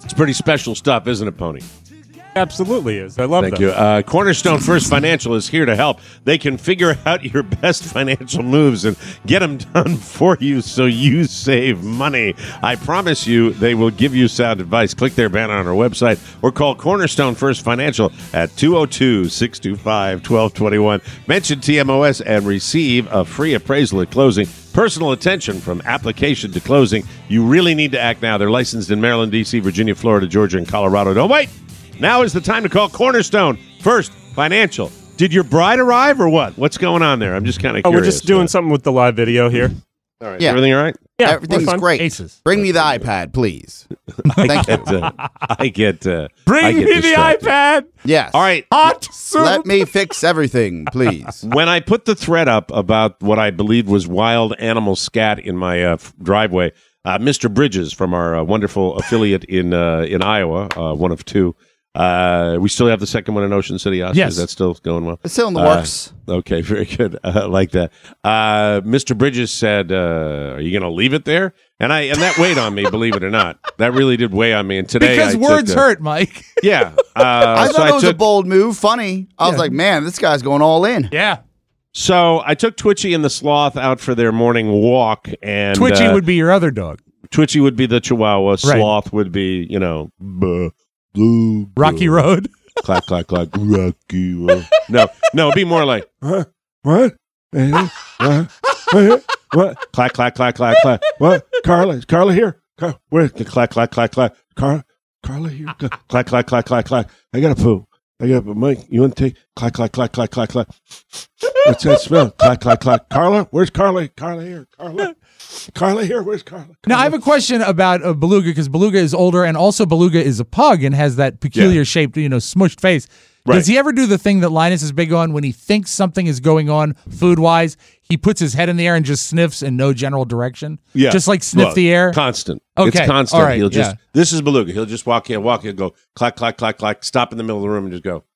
It's pretty special stuff, isn't it, Pony? Absolutely is. I love Thank them. you. Uh, Cornerstone First Financial is here to help. They can figure out your best financial moves and get them done for you so you save money. I promise you they will give you sound advice. Click their banner on our website or call Cornerstone First Financial at two oh two, six two five, one two two one. Mention T M O S and receive a free appraisal at closing. Personal attention from application to closing. You really need to act now. They're licensed in Maryland, D C, Virginia, Florida, Georgia, and Colorado. Don't wait. Now is the time to call Cornerstone First Financial. Did your bride arrive or what? What's going on there? I'm just kind of Oh, curious. we're just doing uh, something with the live video here. All right. Yeah. Everything all right? Yeah, Everything's we're fun. great. Aces. Bring me the iPad, please. I Thank you. get, uh, I get, uh, Bring I get me the distracted. iPad. Yes. All right. Hot soup. Let me fix everything, please. When I put the thread up about what I believed was wild animal scat in my uh, f- driveway, uh, Mister Bridges from our uh, wonderful affiliate in uh, in Iowa, uh, one of two. Uh, we still have the second one in Ocean City, Oscar. Yes. Is that still going well? It's still in the Uh, works. Okay, very good. I like that. Uh, Mister Bridges said, uh, "Are you going to leave it there?" And I and that weighed on me, believe it or not. That really did weigh on me. And today, Because I words took a- hurt, Mike. Yeah, uh, I so thought it was I a took, bold move. Funny. I was Yeah. like, man, this guy's going all in. Yeah. So I took Twitchy and the Sloth out for their morning walk, and Twitchy uh, would be your other dog. Twitchy would be the Chihuahua. Sloth would be, you know, buh, buh, Rocky buh. Road. Clack, clack, clack. Rocky Road. No, no, it'd be more like, what? What? Eh? What? What? What? Clack, clack, clack, clack, clack. What? Carla? Is Carla here? Car- Where? Clack, clack, clack, clack. Car- Carla here? Clack, clack, clack, clack, clack. I got to poo. I got to poo. Mike, you want to take? Clack, clack, clack, clack, clack, clack. What's that smell? Clack, clack, clack. Carla? Where's Carla? Carla here. Carla? Carla here. Where's Carla? Carla? Now, I have a question about uh, Beluga because Beluga is older and also Beluga is a pug and has that peculiar Yeah. shaped, you know, smushed face. Right. Does he ever do the thing that Linus is big on when he thinks something is going on food wise? He puts his head in the air and just sniffs in no general direction. Yeah. Just like sniff Look, the air. Constant. Okay. It's constant. All right. He'll just, Yeah. this is Beluga. He'll just walk in, walk in, go clack, clack, clack, clack, stop in the middle of the room and just go.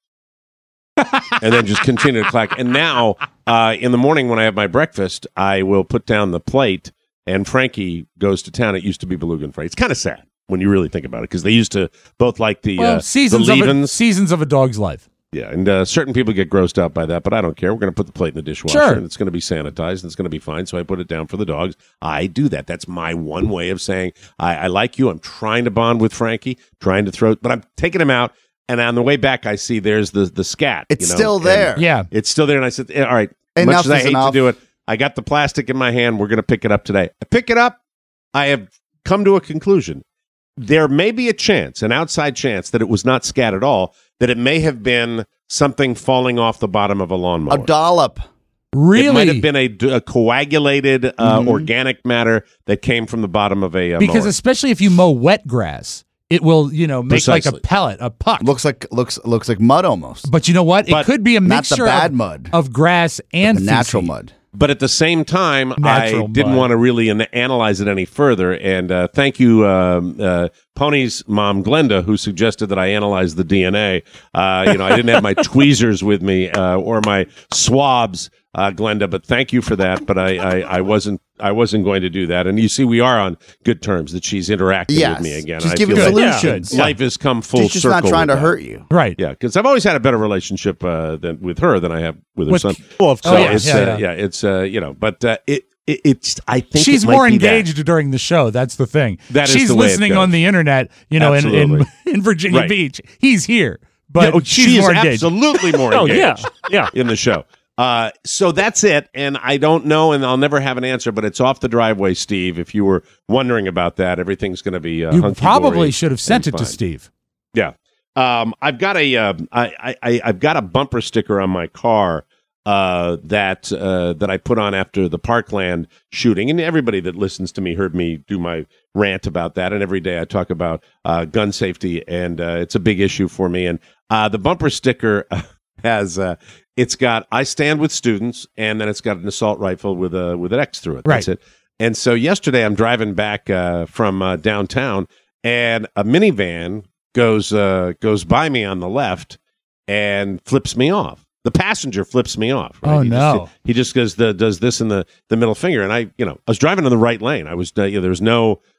And then just continue to clack. And now, uh, in the morning when I have my breakfast, I will put down the plate and Frankie goes to town. It used to be Beluga and Frankie. It's kind of sad when you really think about it because they used to both like the, Well, uh, seasons, the of a, leave-ins. seasons of a dog's life. Yeah, and uh, certain people get grossed out by that, but I don't care. We're going to put the plate in the dishwasher, Sure. and it's going to be sanitized, and it's going to be fine. So I put it down for the dogs. I do that. That's my one way of saying I, I like you. I'm trying to bond with Frankie, trying to throw, but I'm taking him out. And on the way back, I see there's the the scat. It's you know, still and there. Yeah. it's still there. And I said, "Yeah, all right, Enough much as I is hate enough. to do it, I got the plastic in my hand. We're going to pick it up today. I pick it up. I have come to a conclusion. There may be a chance, an outside chance, that it was not scat at all, that it may have been something falling off the bottom of a lawnmower. A dollop. Really? It might have been a, a coagulated uh, Mhm. organic matter that came from the bottom of a uh, Because mower. especially if you mow wet grass, it will, you know, make like Precisely. a pellet, a puck. Looks like looks looks like mud almost. But you know what? It But could be a not the mixture bad of, mud. of grass and the natural feces. mud. But at the same time, Natural I didn't mud. want to really an- analyze it any further. And uh, thank you, um, uh, Pony's mom, Glenda, who suggested that I analyze the D N A. Uh, you know, I didn't have my tweezers with me uh, or my swabs, uh, Glenda. But thank you for that. But I, I, I wasn't, I wasn't going to do that. And you see, we are on good terms. That she's interacting Yes. with me again. Just I give feel it like solutions. Life has come full She's just circle. not trying with to that. hurt you. Right. Yeah, because I've always had a better relationship uh, than with her than I have with her With- son. Well, of So Oh, yeah, it's yeah, uh, yeah. yeah, it's uh, you know, but uh, it, it it's I think She's it might more be that. engaged during the show. That's the thing. That is She's the way it listening goes. on the internet, you know, in, in Absolutely. in Virginia Right. Beach. He's here, but Yeah, oh, she's she is more engaged. absolutely more Oh, engaged. yeah. Yeah. in the show. Uh, so that's it, and I don't know, and I'll never have an answer. But it's off the driveway, Steve. If you were wondering about that, everything's going to be uh, You hunky-dory probably should have and sent it to fine. Steve. Yeah, um, I've got a uh, I, I I've got a bumper sticker on my car uh, that uh, that I put on after the Parkland shooting, and everybody that listens to me heard me do my rant about that. And every day I talk about uh, gun safety, and uh, it's a big issue for me. And uh, the bumper sticker has uh, it's got I stand with students, and then it's got an assault rifle with a with an X through it. That's Right. it. And so yesterday I'm driving back uh, from uh, downtown, and a minivan goes uh, goes by me on the left and flips me off. The passenger flips me off. Right? Oh, he no. Just, he just goes the does this in the, the middle finger, and I you know I was driving in the right lane. I was uh, you know, there was no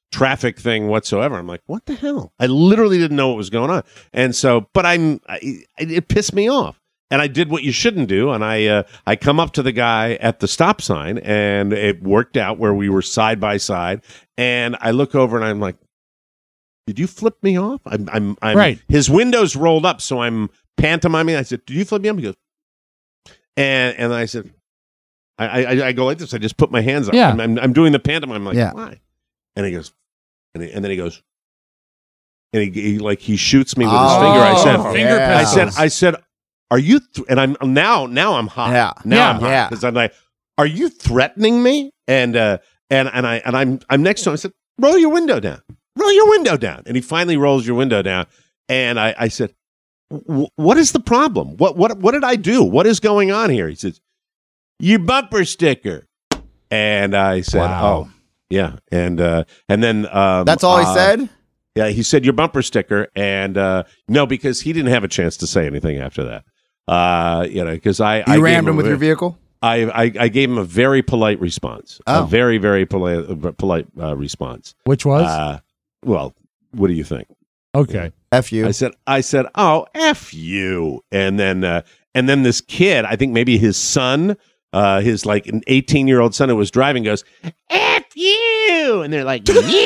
traffic thing whatsoever. I'm like, what the hell? I literally didn't know what was going on. And so, but I'm, I, it pissed me off. And I did what you shouldn't do. And I, uh, I come up to the guy at the stop sign, and it worked out where we were side by side. And I look over and I'm like, did you flip me off? I'm, I'm, I'm right. His window's rolled up. So I'm pantomiming. I said, did you flip me off? He goes, and, and I said, I, I, I go like this. I just put my hands up. Yeah. I'm, I'm, I'm doing the pantomime. I'm like, Yeah. why? And he goes, and, he, and then he goes, and he, he like he shoots me with his Oh, finger. I said, finger I pistols. said, I said, are you? Th-? And I'm now, now I'm hot. Yeah. Now Yeah. I'm hot Yeah. because I'm like, are you threatening me? And uh, and and I and I'm I'm next to him. I said, roll your window down. Roll your window down. And he finally rolls your window down. And I, I said, what is the problem? What what what did I do? What is going on here? He says, your bumper sticker. And I said, Wow. oh. Yeah, and uh, and then um, That's all he uh, said? Yeah, he said your bumper sticker, and uh, no, because he didn't have a chance to say anything after that. Uh, you know, because I You I rammed gave him with a, your vehicle? I, I I gave him a very polite response, Oh. a very very polite uh, polite uh, response. Which was? Uh, well, what do you think? Okay. F you. I said I said, oh, F you, and then uh, and then this kid, I think maybe his son. Uh, his like an eighteen year old son who was driving goes, F you, and they're like,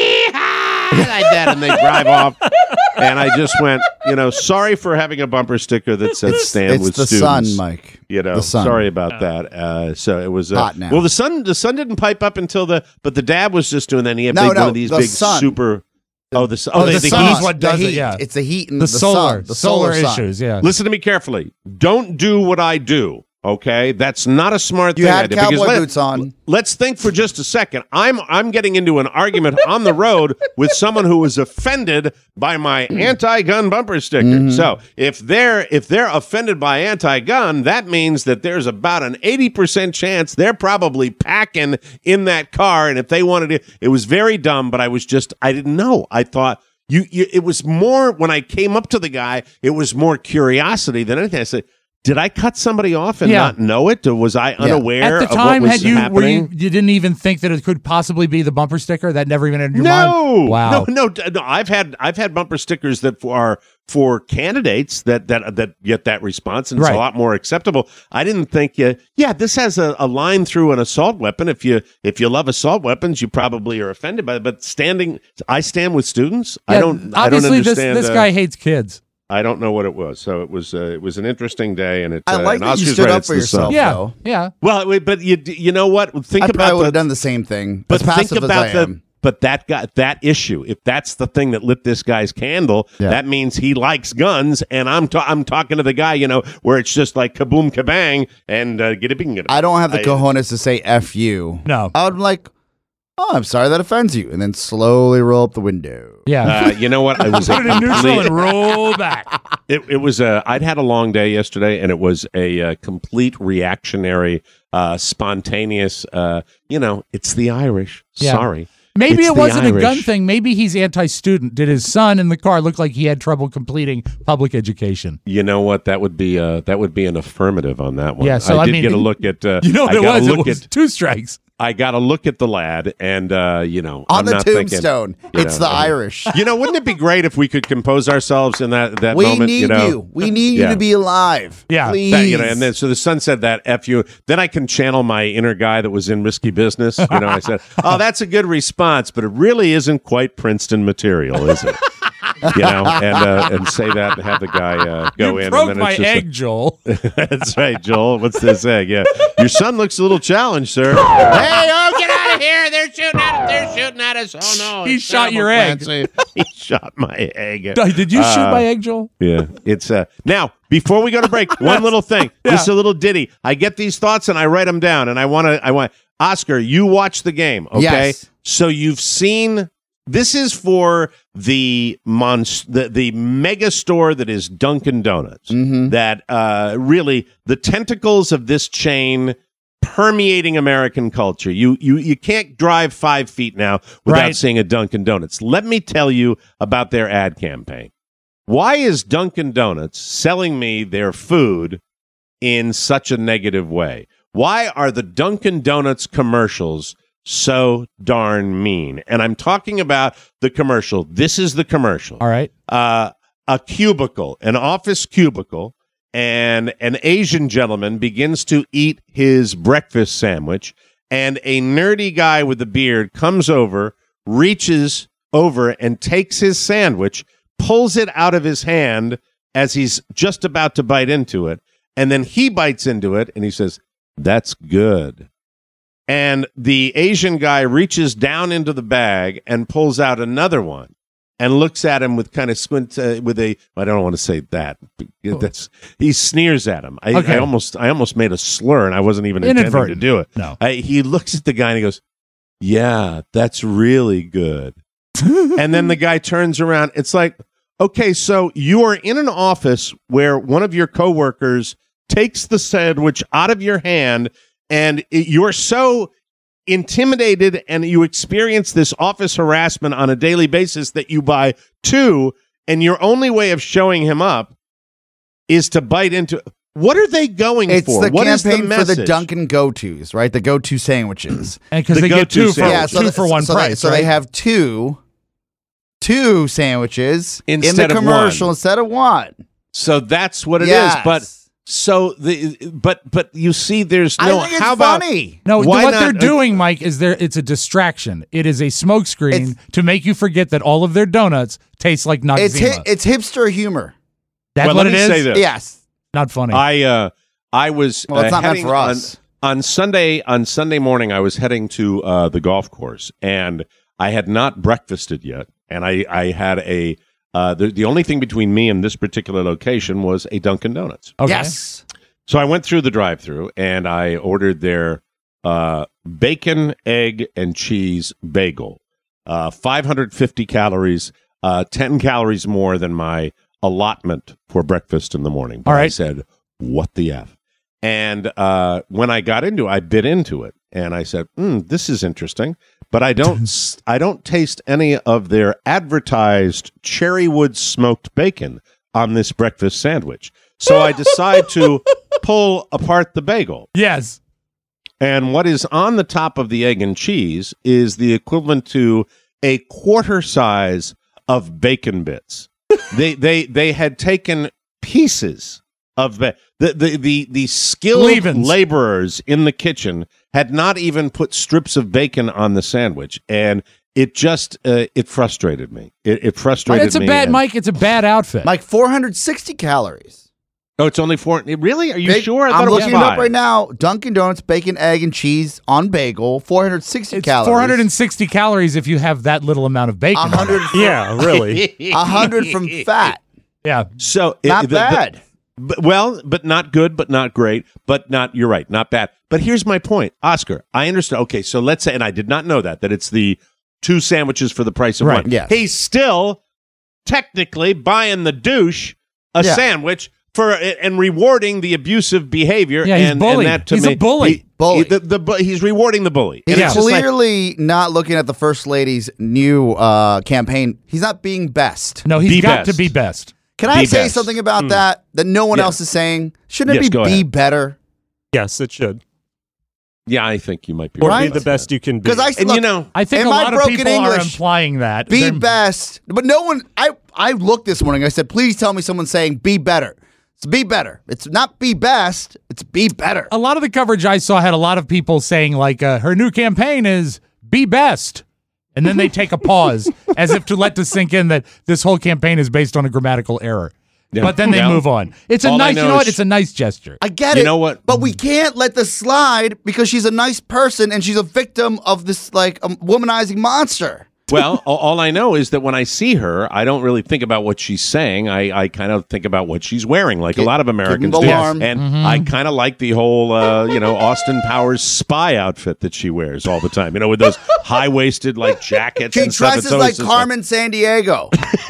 yeehaw, like that, and they drive off. And I just went, you know, sorry for having a bumper sticker that said "Stand It's with the students." sun, Mike. You know, The sun. sorry about that. Uh, so it was uh, Hot now. Well, the son, the son didn't pipe up until the, but the dad was just doing that. And he had No, big, no, one of these the big sun. super. Oh, the sun. Oh, Oh, the the, the sun heat. is what The does it, heat. yeah. It's the heat and The, the, solar, sun. The solar, sun. issues, yeah. Listen to me carefully. Don't do what I do. Okay, that's not a smart You thing. had I did, cowboy because let- boots on. Let's think for just a second. I'm I'm getting into an argument on the road with someone who was offended by my anti-gun bumper sticker. Mm-hmm. So if they're if they're offended by anti-gun, that means that there's about an eighty percent chance they're probably packing in that car. And if they wanted to, it was very dumb. But I was just I didn't know. I thought. You, you, it was more when I came up to the guy. It was more curiosity than anything. I said, "Did I cut somebody off and Yeah. not know it? Or was I unaware At the of time, what was had you were happening?" you you didn't even think that it could possibly be the bumper sticker? That never even entered your No, mind. Wow. no, no, d- no. I've had I've had bumper stickers that are for candidates that that that get that response, and it's Right. a lot more acceptable. I didn't think, uh, yeah, this has a, a line through an assault weapon. If you if you love assault weapons, you probably are offended by it. But standing, I stand with students. I Yeah, don't. I Obviously, don't understand. this this uh, guy hates kids. I don't know what it was. So it was. Uh, it was an interesting day, and it. I uh, like and that you Oscar's stood right, up it's for the sun. yourself. Yeah, though. yeah. Well, wait, but you you know what? Think I about probably would the, have done the same thing. But as think passive about as I the am. but that guy that issue. If that's the thing that lit this guy's candle, Yeah. that means he likes guns. And I'm ta- I'm talking to the guy, you know, where it's just like kaboom kabang and uh, get it bing. I don't have the I- cojones to say F you. No. I would be like, oh, I'm sorry that offends you. And then slowly roll up the window. Yeah. Uh, you know what? I was a Put it in neutral complete- and roll back. It, it was a. I'd had a long day yesterday, and it was a, uh complete reactionary, uh, spontaneous. Uh, you know, it's the Irish. Yeah. Sorry, Maybe It's it the wasn't a gun Irish. thing. Maybe he's anti-student. Did his son in the car look like he had trouble completing public education? You know what? That would be uh that would be an affirmative on that one. Yeah, so, I I did mean, get a look at. Uh, You know what I it got a was? It look was at, two strikes. I got to look at the lad, and uh, you know, On I'm the not thinking, tombstone, you it's know, the I mean, Irish. You know, wouldn't it be great if we could compose ourselves in that that We moment? need you know, you. We need Yeah. you to be alive. Yeah. Please. That, you know, and then so the son said that F you. Then I can channel my inner guy that was in risky business. You know, I said, "Oh, that's a good response, but it really isn't quite Princeton material, is it?" You know, and uh, and say that and have the guy uh, go You in. broke and then my it's just egg, Joel. That's right, Joel. What's this egg? Yeah, your son looks a little challenged, sir. Hey, oh, get out of here! They're shooting at us! They're shooting at us! Oh no! He it's shot your terrible, egg. Clancy. He shot my egg. Did you shoot Uh, my egg, Joel? Yeah, it's uh now before we go to break, one little thing, Yeah. just a little ditty. I get these thoughts and I write them down, and I want to. I want Oscar. You watch the game, okay? Yes. So you've seen. This is for the monst- the the mega store that is Dunkin' Donuts. Mm-hmm. That uh, really the tentacles of this chain permeating American culture. You you you can't drive five feet now without Right. seeing a Dunkin' Donuts. Let me tell you about their ad campaign. Why is Dunkin' Donuts selling me their food in such a negative way? Why are the Dunkin' Donuts commercials so darn mean. And I'm talking about the commercial. This is the commercial. All right. Uh, a cubicle, an office cubicle, and an Asian gentleman begins to eat his breakfast sandwich, and a nerdy guy with a beard comes over, reaches over and takes his sandwich, pulls it out of his hand as he's just about to bite into it, and then he bites into it, and he says, "That's good." And the Asian guy reaches down into the bag and pulls out another one and looks at him with kind of squint, uh, with a, I don't want to say that. That's, he sneers at him. I, Okay. I almost I almost made a slur, and I wasn't even intending to Inadvertent. do it. No. I, he looks at the guy and he goes, "Yeah, that's really good." And then the guy turns around. It's like, okay, so you are in an office where one of your coworkers takes the sandwich out of your hand, and it, you're so intimidated and you experience this office harassment on a daily basis that you buy two, and your only way of showing him up is to bite into. What are they going It's for? the What is campaign the for the message? Dunkin' go-tos, right? The go-to sandwiches. And because The they get go-to two for, sandwich. two so for they- one so price. They, so right? they have two, two sandwiches Instead in of the commercial one. instead of one. So that's what it is. Yes. But so the but but you see, there's no. I think it's how about funny. No, why what not- they're doing, Mike, is there. It's a distraction. It is a smokescreen It's- to make you forget that all of their donuts taste like Noxzema. It's hi- it's hipster humor. That's Well, what let it me is. say this. Yes. Not funny. I uh I was Well, it's uh, not meant heading for on, us. on Sunday on Sunday morning. I was heading to uh, the golf course, and I had not breakfasted yet, and I I had a uh, the the only thing between me and this particular location was a Dunkin' Donuts. Okay. Yes. So I went through the drive-through and I ordered their uh, bacon, egg, and cheese bagel. Uh, five hundred fifty calories, uh, ten calories more than my allotment for breakfast in the morning. But All right. I said, "What the f?" And uh, when I got into it, I bit into it, and I said, mm, "This is interesting." But I don't, s- I don't taste any of their advertised cherrywood smoked bacon on this breakfast sandwich. So I decide to pull apart the bagel. Yes. And what is on the top of the egg and cheese is the equivalent to a quarter size of bacon bits. they they they had taken pieces of ba- the the the, the skilled Leavings. laborers in the kitchen had not even put strips of bacon on the sandwich, and it just uh, it frustrated me. It, it frustrated It's a me. bad, and- Mike. It's a bad outfit. Mike, four hundred sixty calories. Oh, it's only four. Really? Are you Big- sure? I thought I'm it was looking it up five. right now. Dunkin' Donuts, bacon, egg, and cheese on bagel. four hundred sixty It's calories. four hundred sixty calories if you have that little amount of bacon. one hundred. Yeah, really. one hundred from fat. Yeah. So it- Not the- the- bad. but, well, but not good, but not great, but not. You're right, not bad. But here's my point, Oscar. I understand. Okay, so let's say, and I did not know that that it's the two sandwiches for the price of Right, one. yes. He's still technically buying the douche a Yeah. sandwich for and rewarding the abusive behavior. Yeah, he's and, bullied. And that to He's a me, bully. he- Bully. he- the, the, bu- he's rewarding the bully. He's And it's just like- clearly not looking at the first lady's new uh, campaign. He's not being best. No, he's Be got best. to be best. Can I Be say best. something about that that no one Yeah. else is saying? Shouldn't it Yes, be go be ahead. better? Yes, it should. yeah, I think you might be Or right. be about the best that. you can be. Because I And look, you know, I think in a my lot of broken people are English, implying that. be They're- best. But no one. I I looked this morning. I said, please tell me someone saying be better. It's be better. It's not be best. It's be better. A lot of the coverage I saw had a lot of people saying, like, uh, her new campaign is be best. And then they take a pause as if to let this sink in that this whole campaign is based on a grammatical error. Yeah. But then they Yeah. move on. It's a All I nice, you know know what? is- It's a nice gesture. I get You it. know what? But we can't let this slide because she's a nice person and she's a victim of this like um, womanizing monster. Well, all, all I know is that when I see her, I don't really think about what she's saying. I, I kind of think about what she's wearing, like a lot of Americans the do. alarm. And Mm-hmm. I kind of like the whole, uh, you know, Austin Powers spy outfit that she wears all the time. You know, with those high waisted like jackets. She and stuff. dresses It's always like just Carmen San Diego.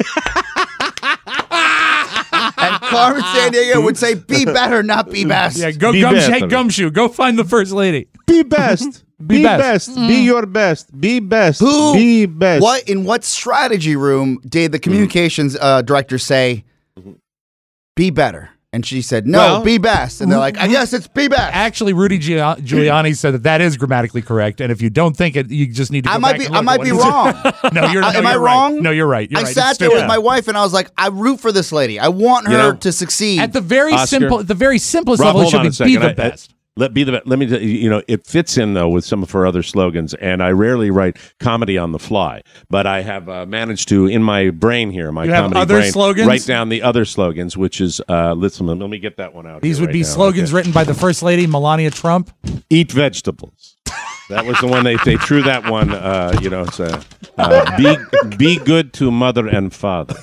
And Carmen San Diego would say, be better, not be best. Yeah, go Be gum, best, hey, I mean. Gumshoe. Go find the first lady. be best. Be Be, best. best. Be your best. Be best. Who, Be best. What in what strategy room did the communications uh, director say, be better? And she said, no, Well, be best. And they're like, I guess it's be best. Actually, Rudy Giu- Giuliani said that that is grammatically correct, and if you don't think it, you just need to. Go I might back be. and I look might at be what wrong. he said. no, you're. No, Am you're I right. wrong? No, you're right. You're I right. sat It's there with stupid. my wife, and I was like, I root for this lady. I want her You know, to succeed. At the very Oscar. simple, the very simplest Rob, level, it hold should on be, a second. be the I- I- best. Let be the best. Let me, tell you, you know, it fits in though with some of her other slogans, and I rarely write comedy on the fly, but I have uh, managed to, in my brain here, my You have comedy other brain, slogans? write down the other slogans, which is, uh, listen, let me get that one out. These here would right be now. slogans Okay. written by the First Lady, Melania Trump. Eat vegetables. That was the one they, they threw that one. Uh, you know, it's a uh, be be good to mother and father.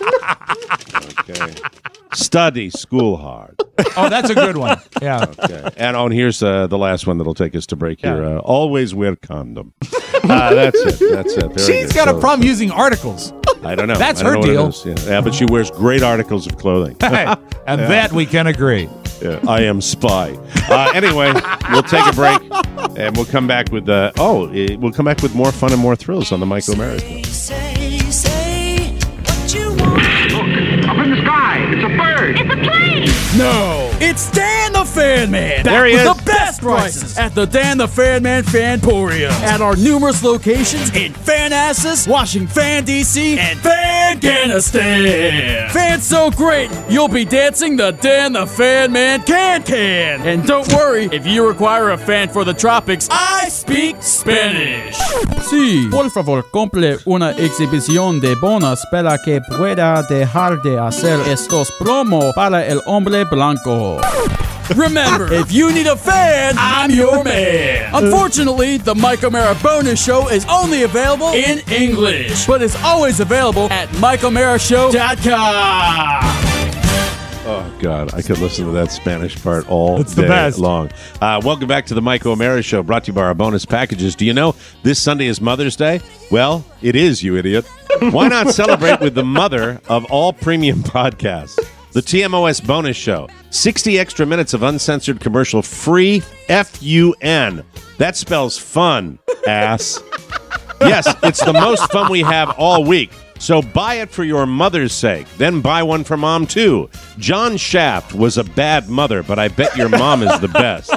Okay. Study school hard. Oh, that's a good one. Yeah. Okay. And on here's uh, the last one that'll take us to break Yeah. here. Uh, always wear condom. Uh, that's it. That's it. Very She's good. got a So- problem using articles. I don't know. That's I don't her know deal. what it is. Yeah. yeah, but she wears great articles of clothing. Hey, and Yeah. that we can agree. Yeah, I am spy. Uh, anyway, we'll take a break, and we'll come back with uh, oh, eh, we'll come back with more fun and more thrills on the Mike O'Mara Show. Say, say what you want. Look, up in the sky. It's a bird. It's a plane. No, it's Dan the Fan Man. There he Back is. with the best prices at the Dan the Fan Man Fanporium at our numerous locations in Fanassus, Washington, Fan D C, and Fanganistan. Fans so great, you'll be dancing the Dan the Fan Man Can Can. And don't worry, if you require a fan for the tropics, I speak Spanish. Sí, por favor, compre una exhibición de bonos para que pueda dejar de hacer estos promo para el hombre blanco. Remember, if you need a fan, I'm your man. Unfortunately, the Mike O'Mara bonus show is only available in English, but is always available at mike o'mara show dot com. Oh God, I could listen to that Spanish part all It's the day best. long. Uh, welcome back to the Mike O'Mara Show, brought to you by our bonus packages. Do you know this Sunday is Mother's Day? Well, it is, you idiot. Why not celebrate with the mother of all premium podcasts? The T M O S Bonus Show. sixty extra minutes of uncensored commercial free F U N. That spells fun, ass. Yes, it's the most fun we have all week. So buy it for your mother's sake. Then buy one for mom, too. John Shaft was a bad mother, but I bet your mom is the best.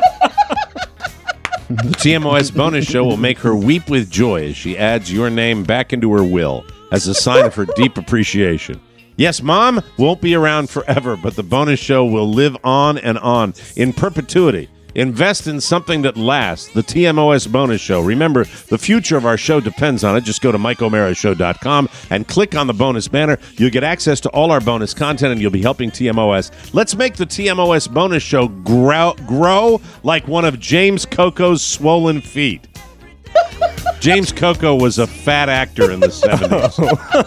The T M O S Bonus Show will make her weep with joy as she adds your name back into her will as a sign of her deep appreciation. Yes, Mom won't be around forever, but the bonus show will live on and on in perpetuity. Invest in something that lasts. The T M O S Bonus Show. Remember, the future of our show depends on it. Just go to mike o'mara show dot com and click on the bonus banner. You'll get access to all our bonus content, and you'll be helping T M O S. Let's make the T M O S Bonus Show grow, grow like one of James Coco's swollen feet. James Coco was a fat actor in the seventies.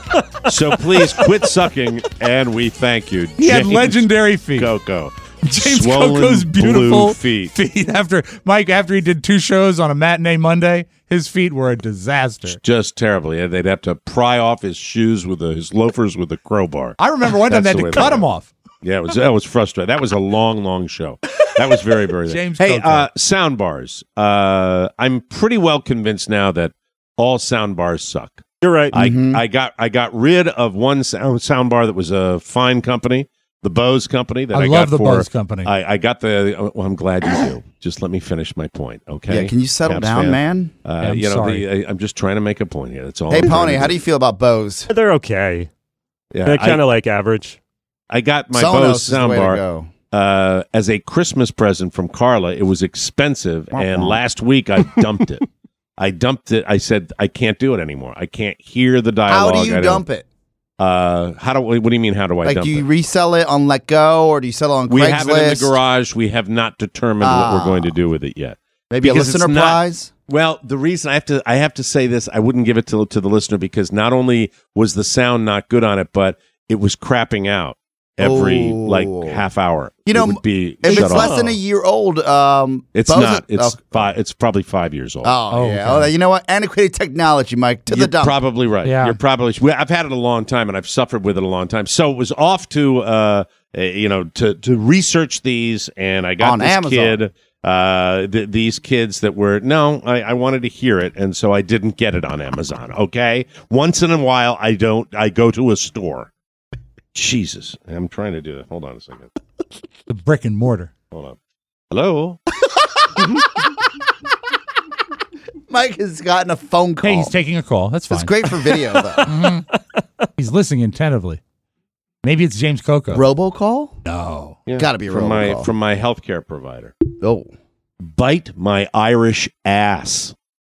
So please quit sucking, and we thank you. He had James legendary feet. Coco. James Swollen Coco's beautiful blue feet. feet. After Mike, after he did two shows on a matinee Monday, his feet were a disaster. Just terribly. They'd have to pry off his shoes with a, his loafers with a crowbar. I remember one time they That's had the to way cut they him were. off. Yeah, it was that was frustrating. That was a long, long show. That was very, very. James Hey, Coco. uh, sound bars. Uh, I'm pretty well convinced now that all sound bars suck. You're right. I, I got I got rid of one sound, sound bar that was a fine company, the Bose company. That I I, love got the for, Bose company. I, I got the. uh, Well, I'm glad you do. Just let me finish my point, okay? Yeah, can you settle Caps down, fan. man? Uh, Yeah, I'm you know, sorry. the, I, I'm just trying to make a point here. That's all. Hey, I'm trying Pony, to how do you feel about Bose? They're okay. Yeah, They're kind I, of like average. I got my Sonos Bose is the way to soundbar go. uh, as a Christmas present from Carla. It was expensive, Wah, and wah. last week I dumped it. I dumped it. I said I can't do it anymore. I can't hear the dialogue. How do you dump it? Uh, how do? What do you mean? How do I Like, dump do you it? resell it on Let Go, or do you sell it on We Craigslist? have it in the garage. We have not determined what Ah. we're going to do with it yet. Maybe Because a listener it's not- prize? Well, the reason I have to I have to say this, I wouldn't give it to to the listener because not only was the sound not good on it, but it was crapping out every Oh. like half hour. You know, it would be If shut it's off. less than a year old, um, It's Bose- not. It's oh, five. It's probably five years old. oh, Oh, yeah. okay. Oh, you know what? Antiquated technology, Mike. To You're the dump. probably right. Yeah. You're probably. well, I've had it a long time, and I've suffered with it a long time. So it was off to, uh, uh, you know, to to research these, and I got On this Amazon. kid, uh, th- these kids that were no, I, I wanted to hear it, and so I didn't get it on Amazon. Okay, once in a while, I don't. I go to a store. Jesus, I'm trying to do that. Hold on a second. The brick and mortar. Hold on. Hello? Mike has gotten a phone call. Hey, he's taking a call. That's fine. It's great for video, though. mm-hmm. He's listening attentively. Maybe it's James Coco. Robocall? No. Yeah, Gotta be a from robocall. my from my healthcare provider. Oh. Bite my Irish ass.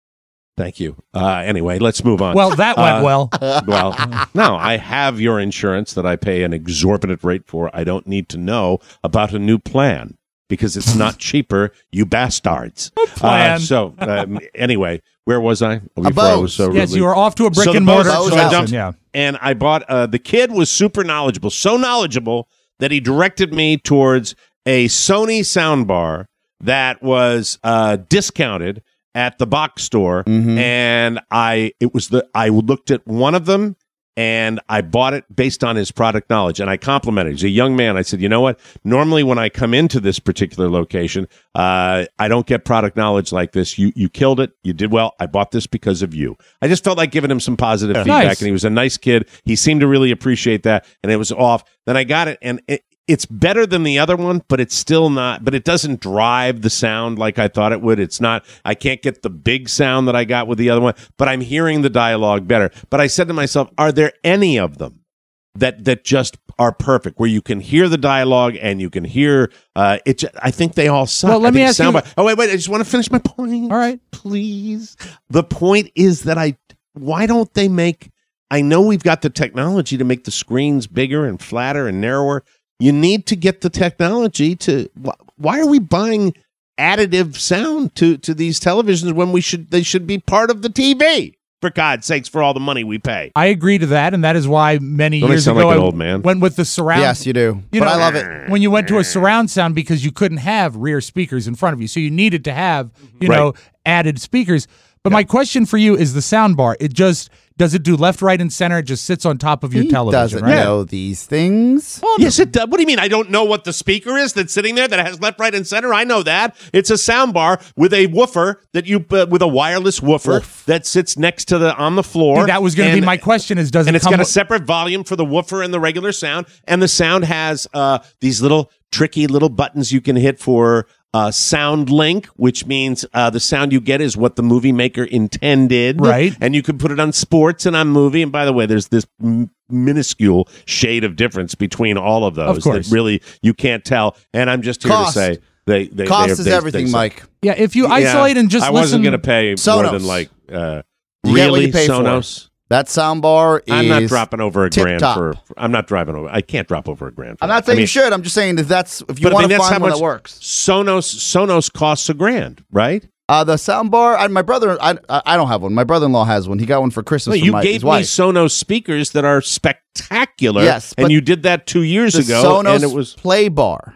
Thank you. Uh, anyway, let's move on. Well, that went Uh, well. Well, no, I have your insurance that I pay an exorbitant rate for. I don't need to know about a new plan because it's not cheaper, you bastards. Plan. Uh, so, um, anyway, where was I? Before A I Bose. was so Yes, rudely- you were off to a brick So the and mortar. Bose- so I choice, dumped- yeah. And I bought, uh, the kid was super knowledgeable, so knowledgeable that he directed me towards a Sony soundbar that was uh, discounted at the box store. Mhm. And I, it was the, I looked at one of them and I bought it based on his product knowledge. And I complimented. He's a young man. I said, you know what? Normally when I come into this particular location, uh, I don't get product knowledge like this. You, you killed it. You did well. I bought this because of you. I just felt like giving him some positive feedback. Nice. And he was a nice kid. He seemed to really appreciate that. And it was off. Then I got it. And it, it's better than the other one, but it's still not, but it doesn't drive the sound like I thought it would. It's not, I can't get the big sound that I got with the other one, but I'm hearing the dialogue better. But I said to myself, are there any of them that, that just are perfect where you can hear the dialogue and you can hear, uh, it? Ju- I think they all suck. Well, let I me think ask you- soundbar- Oh, wait, wait. I just want to finish my point. All right. Please. The point is that I, why don't they make, I know we've got the technology to make the screens bigger and flatter and narrower. You need to get the technology to. Why are we buying additive sound to, to these televisions when we should they should be part of the T V? For God's sakes, for all the money we pay. I agree to that, and that is why many Don't I years sound ago like an I old man? went with the surround. Yes, you do. You but know, I love it. when you went to a surround sound because you couldn't have rear speakers in front of you, so you needed to have you Right. know added speakers. But my question for you is the sound bar. It just does it do left, right, and center? It just sits on top of your He television, doesn't right? know these things. Yes, it does. What do you mean? I don't know what the speaker is that's sitting there that has left, right, and center. I know that it's a sound bar with a woofer that you uh, with a wireless woofer Woof. that sits next to the on the floor. That was going to be And- my question: is does and it it's come got a with- separate volume for the woofer and the regular sound, and the sound has uh, these little tricky little buttons you can hit for uh, sound link, which means uh, the sound you get is what the movie maker intended, Right. And you can put it on sports and on movie. And by the way, there's this m- minuscule shade of difference between all of those Of course. that really you can't tell. And I'm just here Cost. to say they, they Cost they, is they, everything, they suck. Mike. Yeah, if you Yeah, isolate and just I listen, wasn't going to pay more Sonos. than like uh, You get what really you pay for. Sonos. That sound bar is I'm not dropping over a grand tip-top. for. I'm not driving over. I can't drop over a grand. For I'm that. not saying I mean, you should. I'm just saying that that's if you but I want mean, to that's find how one much that works. Sonos Sonos costs a grand, right? Uh, the sound bar. I, my brother. I, I I don't have one. My brother-in-law has one. He got one for Christmas. No, for you my, gave his me wife. Sonos speakers that are spectacular. Yes, and but you did that two years the ago, Sonos and it was play bar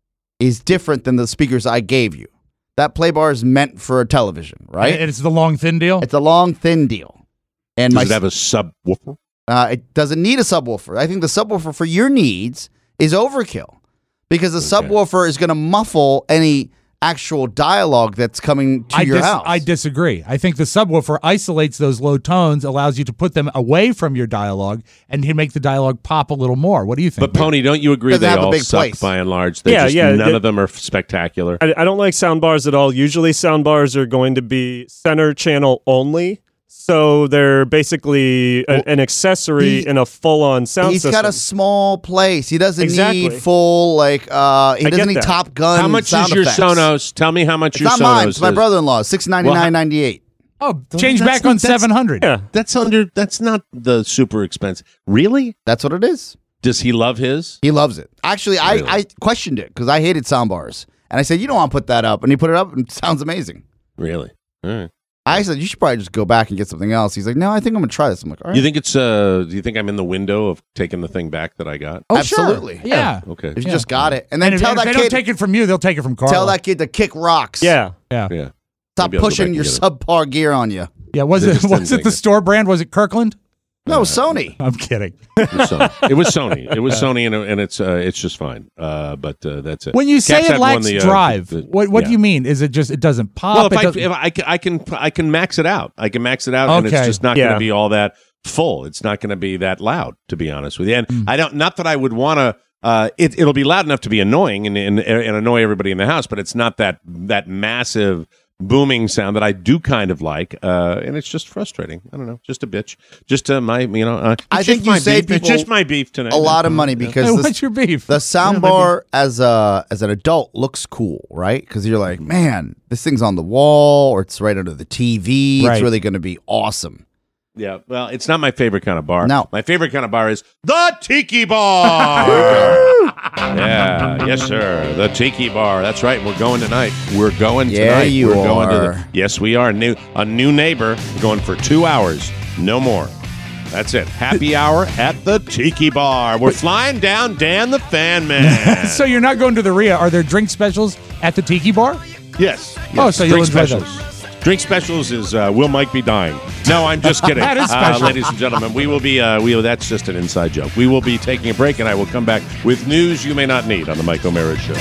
is different than the speakers I gave you. That play bar is meant for a television, right? and it's the long thin deal. It's a long, thin deal. And does my it have a subwoofer? Uh, it doesn't need a subwoofer. I think the subwoofer for your needs is overkill because the subwoofer is going to muffle any actual dialogue that's coming to I your dis- house. I disagree. I think the subwoofer isolates those low tones, allows you to put them away from your dialogue, and to make the dialogue pop a little more. What do you think? But Pony, don't you agree Doesn't they have a all big suck place. by and large? They Yeah, just, yeah, None it- of them are spectacular. I, I don't like sound bars at all. Usually sound bars are going to be center channel only. So they're basically a, an accessory he- in a full-on sound He's system. got a small place. He doesn't Exactly. need full like. Uh, he I doesn't get need that. Top Gun. How much sound is your effects. Sonos? Tell me how much It's your not Sonos mine. It's my is. brother-in-law's. Six ninety nine ninety eight. oh, change That's back not- on that's- seven hundred. yeah. That's under. That's not the super expensive. Really? That's what it is. Does he love his? He loves it. Actually, Really? I, I questioned it because I hated sound bars, and I said, "You don't want to put that up," and he put it up, and it sounds amazing. Really? All right. I said, "You should probably just go back and get something else." He's like, "No, I think I'm gonna try this." I'm like, "All right." You think it's? Uh, do you think I'm in the window of taking the thing back that I got? Oh, Absolutely. Sure. Yeah. Okay. If you Yeah. just got it, and then And if, tell and if that they kid, don't take it from you, they'll take it from Carl. tell that kid to kick rocks. Yeah. Yeah. Yeah. Stop Maybe I'll go back pushing and your get it. subpar gear on you. Yeah. Was They it just didn't was it take the it. store brand? Was it Kirkland? No, Sony. I'm kidding. It was Sony. It was Sony. It was Sony, and, and it's uh, it's just fine. Uh, but uh, that's it. When you say Cats it have won lacks the, uh, drive, the- what what yeah. do you mean? Is it just it doesn't pop? Well, if it I, doesn't- if I, ca- I can I can max it out. I can max it out, and it's Okay. just not going Yeah. to be all that full. It's not going to be that loud, to be honest with you. And Mm. I don't. Not that I would want to Uh, it, it'll be loud enough to be annoying and, and, and annoy everybody in the house, but it's not that that massive booming sound that I do kind of like, uh, and it's just frustrating. I don't know, just a bitch, just uh, my, you know. Uh, I it's think just you my save beef. It's people just my beef tonight. a lot of money because Hey, this- what's your beef? the soundbar as a as an adult looks cool, right? Because you're like, man, this thing's on the wall or it's right under the T V. Right. It's really going to be awesome. Yeah, well, it's not my favorite kind of bar. No. My favorite kind of bar is the Tiki Bar. Yeah, yes, sir. The Tiki Bar. That's right. We're going tonight. We're going Yeah, tonight. you We're going to are. the, yes, we are. New a new neighbor. We're going for two hours. No more. That's it. Happy hour at the Tiki Bar. We're flying down Dan the Fan Man. So you're not going to the R I A. Are there drink specials at the Tiki Bar? Yes. Oh, yes. so you'll Drink enjoy specials. those. Drink specials is uh, Will Mike be dying? No, I'm just kidding. That is Uh, special. ladies and gentlemen, we will be. Uh, we will, that's just an inside joke. We will be taking a break, and I will come back with news you may not need on the Mike O'Mara Show.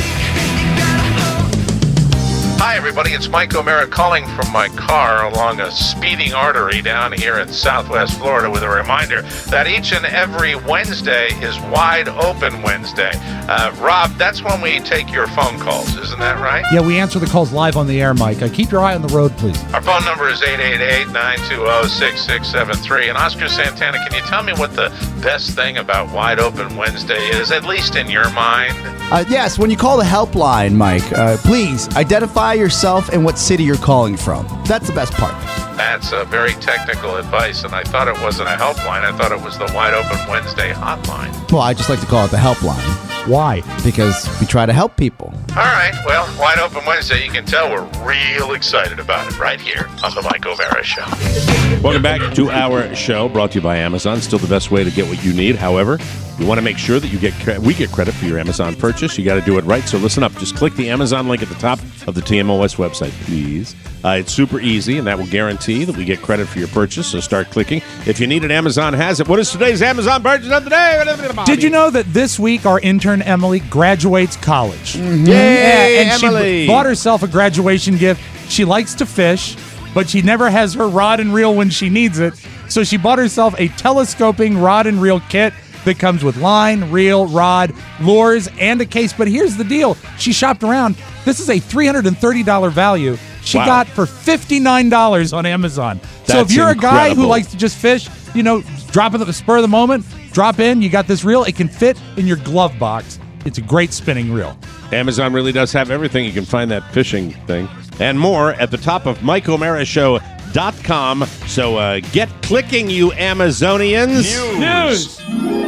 Hi, everybody. It's Mike O'Mara calling from my car along a speeding artery down here in Southwest Florida with a reminder that each and every Wednesday is Wide Open Wednesday. Uh, Rob, that's when we take your phone calls. Isn't that right? Yeah, we answer the calls live on the air, Mike. Uh, keep your eye on the road, please. Our phone number is eight eight eight, nine two zero, six six seven three. And Oscar Santana, can you tell me what the best thing about Wide Open Wednesday is, at least in your mind? Uh, yes, when you call the helpline, Mike, uh, please identify yourself and what city you're calling from. That's the best part. That's uh, very technical advice, and I thought it wasn't a helpline. I thought it was the Wide Open Wednesday hotline. Well, I just like to call it the helpline. Why? Because we try to help people. All right, well, Wide Open Wednesday, you can tell we're real excited about it right here on the Mike O'Mara Show. Welcome back to our show, brought to you by Amazon. Still the best way to get what you need. However, you want to make sure that you get cre- we get credit for your Amazon purchase. You got to do it right. So listen up. Just click the Amazon link at the top of the T M O S website, please. Uh, it's super easy, and that will guarantee that we get credit for your purchase. So start clicking. If you need it, Amazon has it. What is today's Amazon purchase of the day? Did you know that this week our intern Emily graduates college? Mm-hmm. Yay, and Emily! She bought herself a graduation gift. She likes to fish, but she never has her rod and reel when she needs it. So she bought herself a telescoping rod and reel kit that comes with line, reel, rod, lures, and a case. But here's the deal. She shopped around. This is a three hundred thirty dollars value. She Wow. got for fifty-nine dollars on Amazon. so That's if you're a guy who incredible. likes to just fish, you know, drop it at the spur of the moment, drop in, you got this reel. It can fit in your glove box. It's a great spinning reel. Amazon really does have everything. You can find that fishing thing and more at the top of Mike O'Mara Show dot com. So uh, get clicking, you Amazonians. News.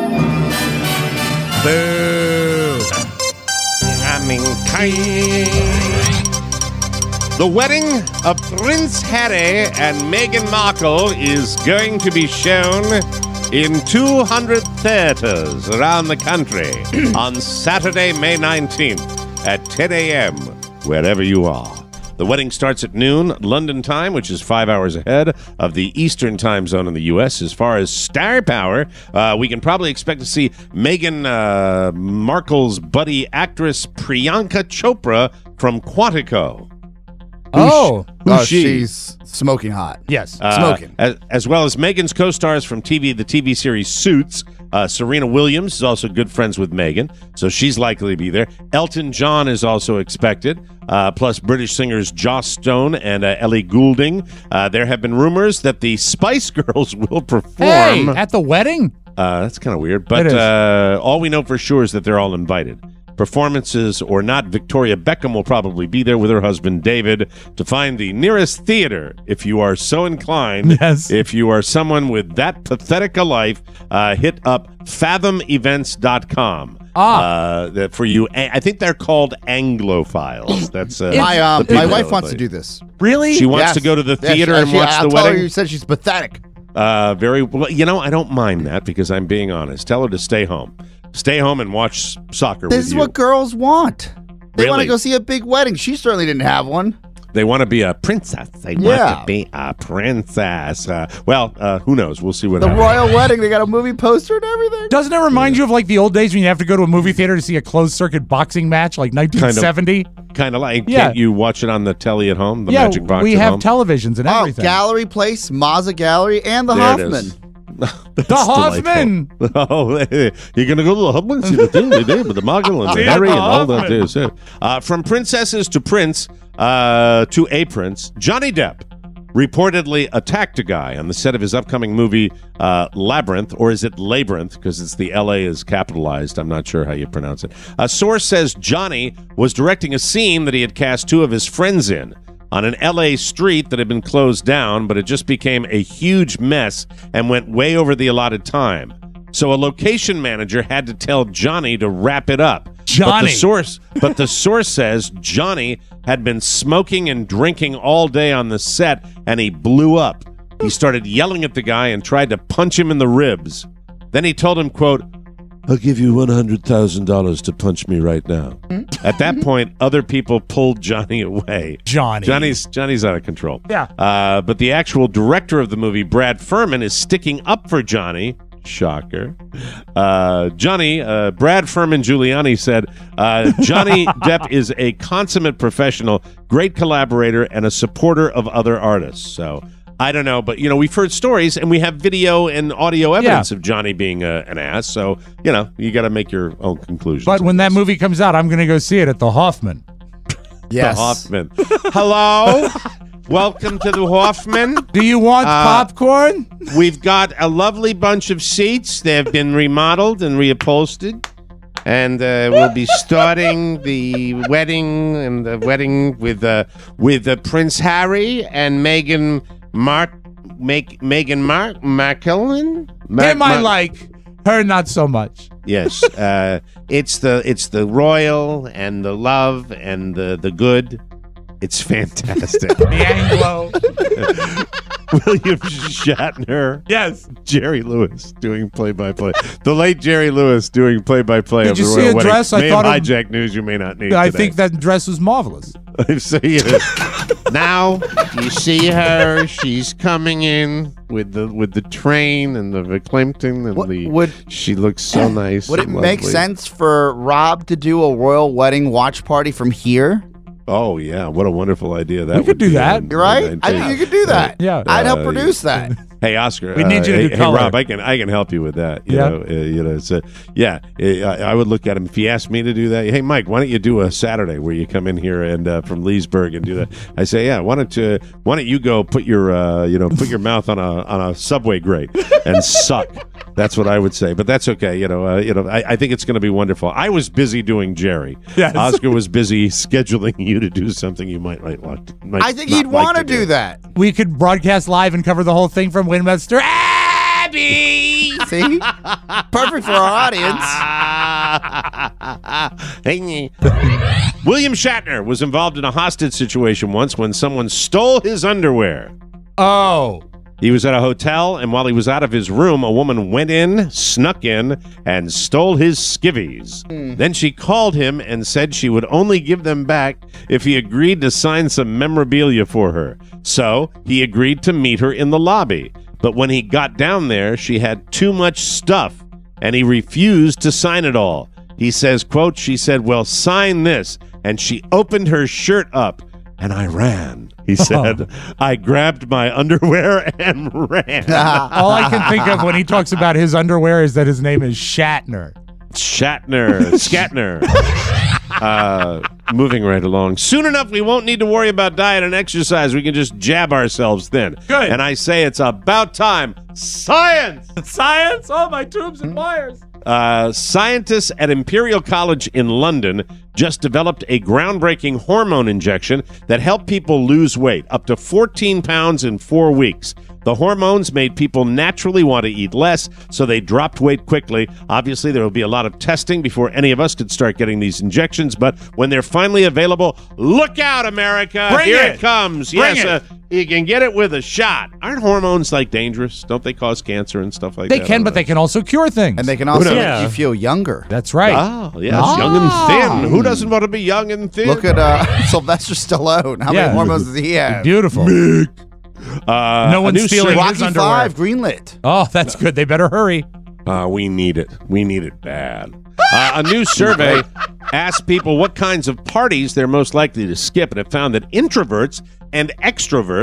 Boo. The wedding of Prince Harry and Meghan Markle is going to be shown in two hundred theaters around the country on Saturday, May nineteenth at ten a.m., wherever you are. The wedding starts at noon, London time, which is five hours ahead of the Eastern time zone in the U S. As far as star power, uh, we can probably expect to see Meghan uh, Markle's buddy actress Priyanka Chopra from Quantico. Oh. Who's Oh, she? she's smoking hot. Yes. Uh, Smoking. As, as well as Megan's co-stars from T V, the T V series Suits. Uh, Serena Williams is also good friends with Megan, so she's likely to be there. Elton John is also expected, uh, plus British singers Joss Stone and uh, Ellie Goulding. Uh, there have been rumors that the Spice Girls will perform. Hey, at the wedding? Uh, that's kind of weird, It but is. uh, all we know for sure is that they're all invited. Performances or not, Victoria Beckham will probably be there with her husband David to find the nearest theater if you are so inclined. Yes. If you are someone with that pathetic a life, uh, hit up fathom events dot com. Ah. Uh, that for you, I think they're called Anglophiles. That's uh, my um, the my people wife that wants play. to do this. Really? She wants Yes. to go to the Yes, theater uh, and she- watch I'll the tell her wedding. you said she's pathetic. Uh, very well. You know, I don't mind that because I'm being honest. Tell her to stay home. Stay home and watch soccer This with is you. what girls want. They want Really? to go see a big wedding. She certainly didn't have one. They want to be a princess. They want Yeah. to be a princess. Uh, well, uh, who knows? We'll see what The happens. royal wedding. They got a movie poster and everything. Doesn't it remind you of like the old days when you have to go to a movie theater to see a closed circuit boxing match like nineteen seventy? Kind of like, Yeah. can't you watch it on the telly at home? The Yeah, magic box we at have home? televisions and Oh, everything. Gallery Place, Mazza Gallery, and the There it Hoffman. is. The Hoffman. Oh, you're going to go to the Hoffman, see the thing they did with the Mogul and the Harry and all that. Is it. Uh, from princesses to prince uh, to a prince, Johnny Depp reportedly attacked a guy on the set of his upcoming movie uh, Labyrinth, or is it Labyrinth? Because it's the L A is capitalized. I'm not sure how you pronounce it. A source says Johnny was directing a scene that he had cast two of his friends in on an L A street that had been closed down, but it just became a huge mess and went way over the allotted time. So a location manager had to tell Johnny to wrap it up. Johnny. But the source, but the source says Johnny had been smoking and drinking all day on the set, and he blew up. He started yelling at the guy and tried to punch him in the ribs. Then he told him, quote, "I'll give you one hundred thousand dollars to punch me right now." At that point, other people pulled Johnny away. Johnny. Johnny's Johnny's out of control. Yeah. Uh, but the actual director of the movie, Brad Furman, is sticking up for Johnny. Shocker. Uh, Johnny, uh, Brad Furman Giuliani said, uh, Johnny Depp is a consummate professional, great collaborator, and a supporter of other artists. So I don't know, but, you know, we've heard stories and we have video and audio evidence Yeah. of Johnny being a, an ass. So, you know, you got to make your own conclusions. But when that movie comes out, I'm going to go see it at the Hoffman. Yes. The Hoffman. Hello. Welcome to the Hoffman. Do you want Uh, popcorn? We've got a lovely bunch of seats. They have been remodeled and reupholstered. And uh, we'll be starting the wedding and the wedding with uh, with uh, Prince Harry and Meghan Mark Meg, Meghan Mark Markle. Him I like, her not so much. Yes, uh, it's the it's the royal and the love and the the good. It's fantastic. The Anglo. William Shatner. Yes. Jerry Lewis doing play-by-play. The late Jerry Lewis doing play-by-play Did of you the see royal a wedding. dress? I May thought have it- hijacked news you may not need I today. think that dress was marvelous. So, yeah. Now you see her. She's coming in with the with the train and the Verklimpton and What- the. would- she looks so nice. Would it and make lovely. sense for Rob to do a royal wedding watch party from here? Oh yeah, what a wonderful idea that We could would do be. that. And- You're right. and I think you could do that. Yeah. I'd help Uh, produce that. Hey Oscar, We need uh, you to hey, do hey, color. Rob, I can I can help you with that. You Yeah. know, uh, you know, it's a, yeah. I, I would look at him if he asked me to do that. Hey Mike, why don't you do a Saturday where you come in here and uh, from Leesburg and do that? I say, yeah. Why don't you Why don't you go put your uh, you know put your mouth on a on a subway grate and suck. That's what I would say, but that's okay. You know, uh, you know, I, I think it's going to be wonderful. I was busy doing Jerry. Yes. Oscar was busy scheduling you to do something you might like. Might I think not he'd like want to do. do that. We could broadcast live and cover the whole thing from Westminster Abbey. See? Perfect for our audience. William Shatner was involved in a hostage situation once when someone stole his underwear. Oh. He was at a hotel, and while he was out of his room, a woman went in, snuck in, and stole his skivvies. Then she called him and said she would only give them back if he agreed to sign some memorabilia for her. So he agreed to meet her in the lobby. But when he got down there, she had too much stuff, and he refused to sign it all. He says, quote, she said, well, sign this. And she opened her shirt up, and I ran. He said, I grabbed my underwear and ran. All I can think of when he talks about his underwear is that his name is Shatner. Shatner, Scatner. uh, moving right along. Soon enough, we won't need to worry about diet and exercise. We can just jab ourselves thin. Good. And I say it's about time. Science! Science? Oh, my tubes and wires. Uh, scientists at Imperial College in London just developed a groundbreaking hormone injection that helped people lose weight, up to fourteen pounds in four weeks. The hormones made people naturally want to eat less, so they dropped weight quickly. Obviously, there will be a lot of testing before any of us could start getting these injections, but when they're finally available, look out, America! Bring Here it. it comes. Bring yes, it. Uh, you can get it with a shot. Aren't hormones like dangerous? Don't they cause cancer and stuff like They that? can, but they can also cure things. And they can also Yeah. make you feel younger. That's right. Oh, yes, Ah. young and thin. Who doesn't want to be young and thin? Look at uh, Sylvester Stallone. How Yeah. many hormones does he have? Beautiful. Uh, No a one's new stealing sur- his Rocky underwear. Five, greenlit. Oh, that's good. They better hurry. Uh, we need it. We need it bad. Uh, a new survey asked people what kinds of parties they're most likely to skip, and it found that introverts and extroverts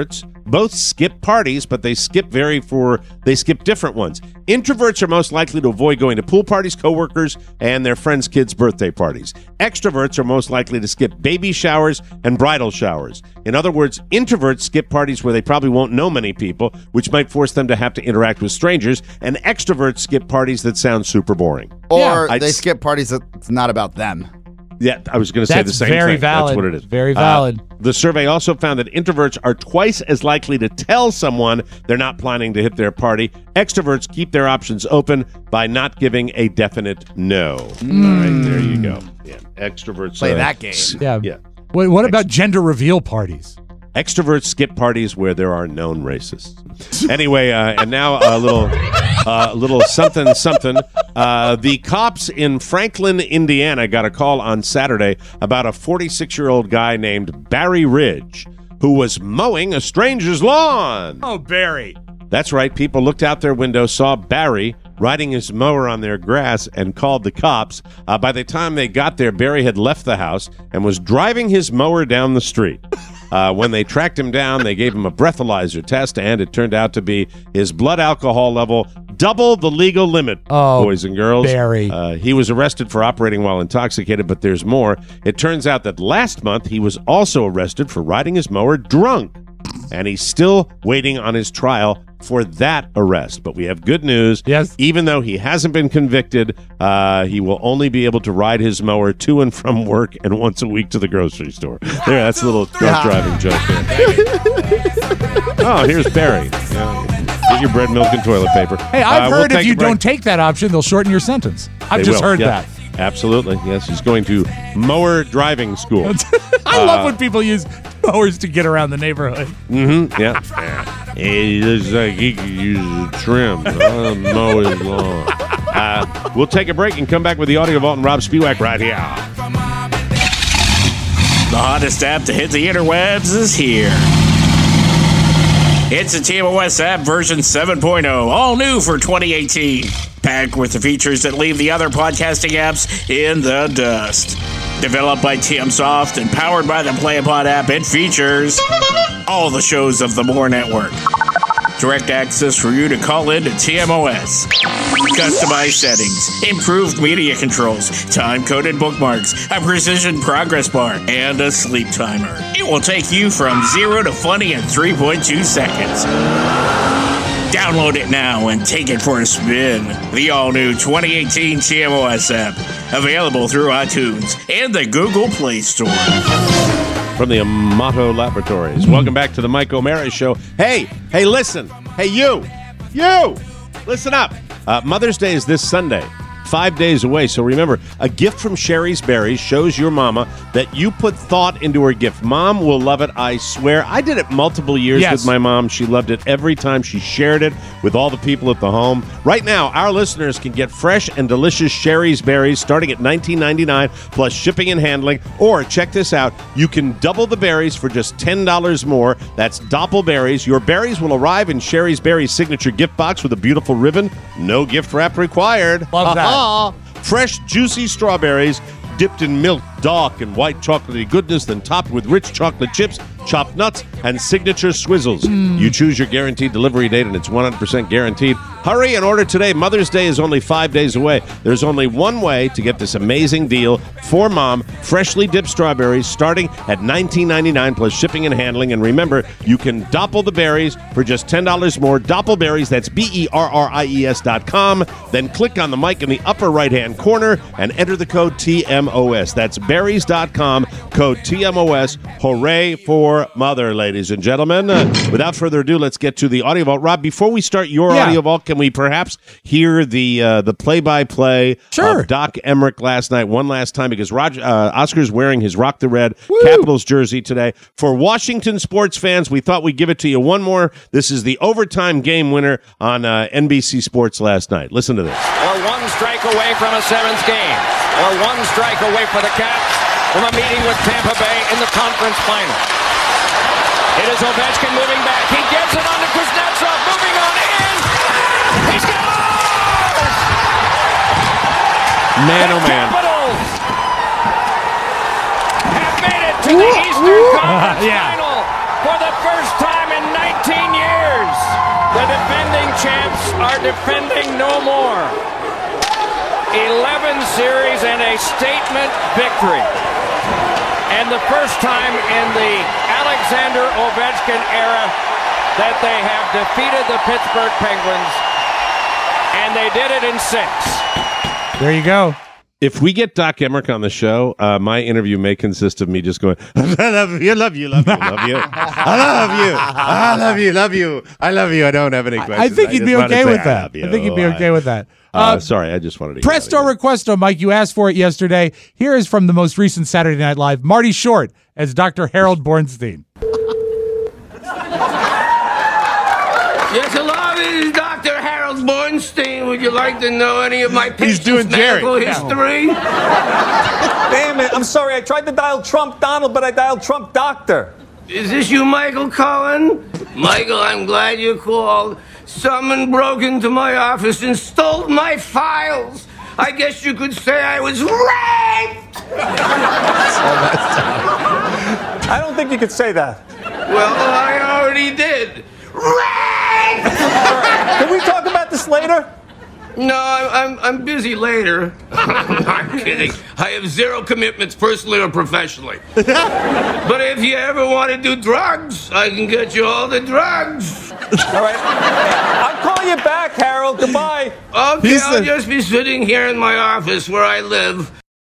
Both skip parties, but they skip very for they skip different ones. Introverts are most likely to avoid going to pool parties, coworkers, and their friends' kids' birthday parties. Extroverts are most likely to skip baby showers and bridal showers. In other words, introverts skip parties where they probably won't know many people, which might force them to have to interact with strangers, and extroverts skip parties that sound super boring. Or Yeah. they I'd- skip parties that's not about them. Yeah, I was going to say That's the same very thing. valid. That's what it is. Very Uh, valid. the survey also found that introverts are twice as likely to tell someone they're not planning to hit their party. Extroverts keep their options open by not giving a definite no. Mm. All right, there you go. Yeah, extroverts Play uh, that game. s- Yeah. yeah. Wait, what about gender reveal parties? Extroverts skip parties where there are known racists. Anyway, uh, and now a little, uh, little something, something. Uh, the cops in Franklin, Indiana, got a call on Saturday about a forty-six-year-old guy named Barry Ridge who was mowing a stranger's lawn. Oh, Barry. That's right. People looked out their window, saw Barry riding his mower on their grass, and called the cops. Uh, by the time they got there, Barry had left the house and was driving his mower down the street. Uh, when they tracked him down, they gave him a breathalyzer test, and it turned out to be his blood alcohol level double the legal limit, Oh, boys and girls. Barry. Uh, he was arrested for operating while intoxicated, but there's more. It turns out that last month he was also arrested for riding his mower drunk, and he's still waiting on his trial for that arrest. But we have good news. Yes. Even though he hasn't been convicted, uh, he will only be able to ride his mower to and from work and once a week to the grocery store. There, that's a little drunk driving joke there. Oh, here's Barry. Yeah. Get your bread, milk, and toilet paper. Hey, I've Uh, we'll heard if take you a break. don't take that option, they'll shorten your sentence. I've They just will, heard yeah. that. Absolutely. Yes, he's going to mower driving school. I Uh, love when people use mowers to get around the neighborhood. Mm-hmm. Yeah. He looks like he could use a trim. I'll mow his lawn. Uh, we'll take a break and come back with the audio vault and Rob Spiewak right here. The hottest app to hit the interwebs is here. It's the T M O S app version seven point oh, all new for twenty eighteen. Packed with the features that leave the other podcasting apps in the dust. Developed by TMSoft and powered by the PlayApod app, it features all the shows of the More Network. Direct access for you to call in to T M O S. Customized settings, improved media controls, time-coded bookmarks, a precision progress bar, and a sleep timer. It will take you from zero to funny in three point two seconds. Download it now and take it for a spin. The all-new twenty eighteen T M O S app. Available through iTunes and the Google Play Store. From the Amato Laboratories. Welcome back to the Mike O'Mara Show. Hey, hey, listen. Hey, you. You. Listen up. Uh, Mother's Day is this Sunday. Five days away. So remember, a gift from Sherry's Berries shows your mama that you put thought into her gift. Mom will love it, I swear. I did it multiple years Yes. with my mom. She loved it every time she shared it with all the people at the home. Right now, our listeners can get fresh and delicious Sherry's Berries starting at nineteen ninety-nine dollars plus shipping and handling. Or check this out. You can double the berries for just ten dollars more. That's Doppelberries. Your berries will arrive in Sherry's Berries signature gift box with a beautiful ribbon. No gift wrap required. Love that. Fresh, juicy strawberries dipped in milk, dark and white chocolatey goodness, then topped with rich chocolate chips, chopped nuts, and signature swizzles. You choose your guaranteed delivery date, and it's one hundred percent guaranteed. Hurry and order today. Mother's Day is only five days away. There's only one way to get this amazing deal for Mom. Freshly dipped strawberries starting at nineteen ninety-nine dollars plus shipping and handling. And remember, you can doppel the berries for just ten dollars more. Doppelberries, that's B E R R I E S dot com. Then click on the mic in the upper right-hand corner and enter the code T M O S. That's berries dot com, code T M O S. Hooray for Mother, ladies and gentlemen. Uh, without further ado, let's get to the audio vault. Rob, before we start your Yeah. audio vault, can we perhaps hear the uh, the play-by-play Sure. of Doc Emmerich last night one last time? Because Roger, uh, Oscar's wearing his Rock the Red Capitals jersey today. For Washington sports fans, we thought we'd give it to you one more. This is the overtime game winner on uh, N B C Sports last night. Listen to this. Or one strike away from a seventh game. Or one strike away for the Caps from a meeting with Tampa Bay in the conference final. It is Ovechkin moving back. He gets it on to Kuznetsov, moving on in. He scores! Man, oh man. Capitals have made it to the Eastern Conference Yeah. final. For the first time in nineteen years, the defending champs are defending no more. eleven series and a statement victory. And the first time in the Alexander Ovechkin era that they have defeated the Pittsburgh Penguins, and they did it in six. There you go. If we get Doc Emmerich on the show, uh, my interview may consist of me just going, I love you, love you, love you, love you. I love you. I love you, love you. I love you. I don't have any questions. I think you'd I be okay say, with I that. love you. I think you'd be okay with that. Uh, Uh, sorry, I just wanted to. Presto requesto, Mike. You asked for it yesterday. Here is from the most recent Saturday Night Live, Marty Short as Doctor Harold Bornstein. Yes, hello, this is Doctor Harold Bornstein. Would you like to know any of my He's patient's doing Jerry. medical Yeah. history? Damn it, I'm sorry. I tried to dial Trump Donald, but I dialed Trump Doctor. Is this you, Michael Cohen? Michael, I'm glad you called. Someone broke into my office and stole my files. I guess you could say I was raped. I don't think you could say that. Well, I already did. Raped! Can we talk about this later? No, I'm, I'm, I'm busy later. I'm kidding. I have zero commitments, personally or professionally. But if you ever want to do drugs, I can get you all the drugs. All right. I'll call you back, Harold. Goodbye. Okay, He's I'll the- just be sitting here in my office where I live.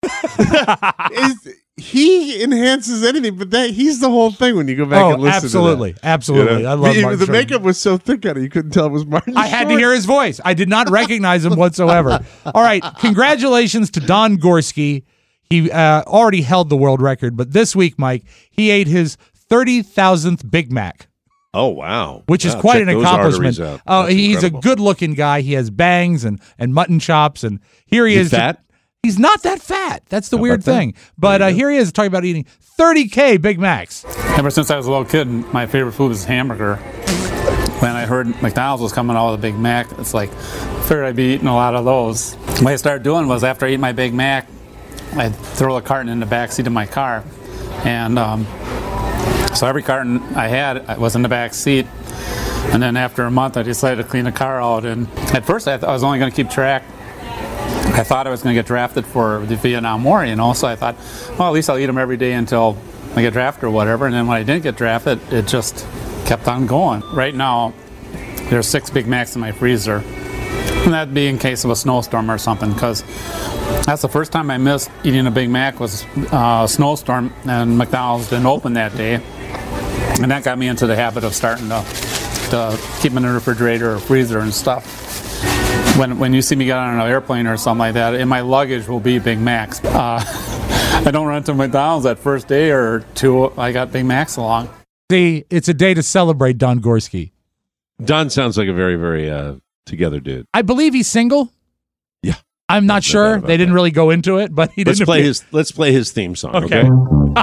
Is, he enhances anything, but that he's the whole thing when you go back Oh, and listen absolutely. to that. Absolutely. You know? I love the, Martin the Short. makeup was so thick on it, you couldn't tell it was Martin I had to Short. hear his voice. I did not recognize him whatsoever. All right. Congratulations to Don Gorski. He uh, already held the world record, but this week, Mike, he ate his thirty thousandth Big Mac. Oh, wow. Which is Wow, quite check an those accomplishment. arteries out. Oh, That's he's incredible. a good-looking guy. He has bangs and, and mutton chops, and here he Is is. he fat? He's not that fat. That's the How weird about that? thing. But uh, here he is talking about eating thirty K Big Macs. Ever since I was a little kid, my favorite food was hamburger. When I heard McDonald's was coming out with a Big Mac, it's like, I figured I'd be eating a lot of those. What I started doing was after I ate my Big Mac, I'd throw a carton in the back seat of my car. And um, so every carton I had was in the back seat. And then after a month, I decided to clean the car out. And at first, I, th- I was only going to keep track. I thought I was going to get drafted for the Vietnam War, you know, so I thought, well, at least I'll eat them every day until I get drafted or whatever. And then when I didn't get drafted, it just kept on going. Right now, there's six Big Macs in my freezer. And that'd be in case of a snowstorm or something, because that's the first time I missed eating a Big Mac was uh, a snowstorm, and McDonald's didn't open that day. And that got me into the habit of starting to, to keep them in the refrigerator or freezer and stuff. When when you see me get on an airplane or something like that, in my luggage will be Big Macs. Uh, I don't run to McDonald's that first day or two. I got Big Macs along. See, it's a day to celebrate Don Gorski. Don sounds like a very, very uh, together dude. I believe he's single. Yeah. I'm not No sure. doubt about They didn't really go into it, but he Let's didn't play appear- his. Let's play his theme song. Okay. Okay.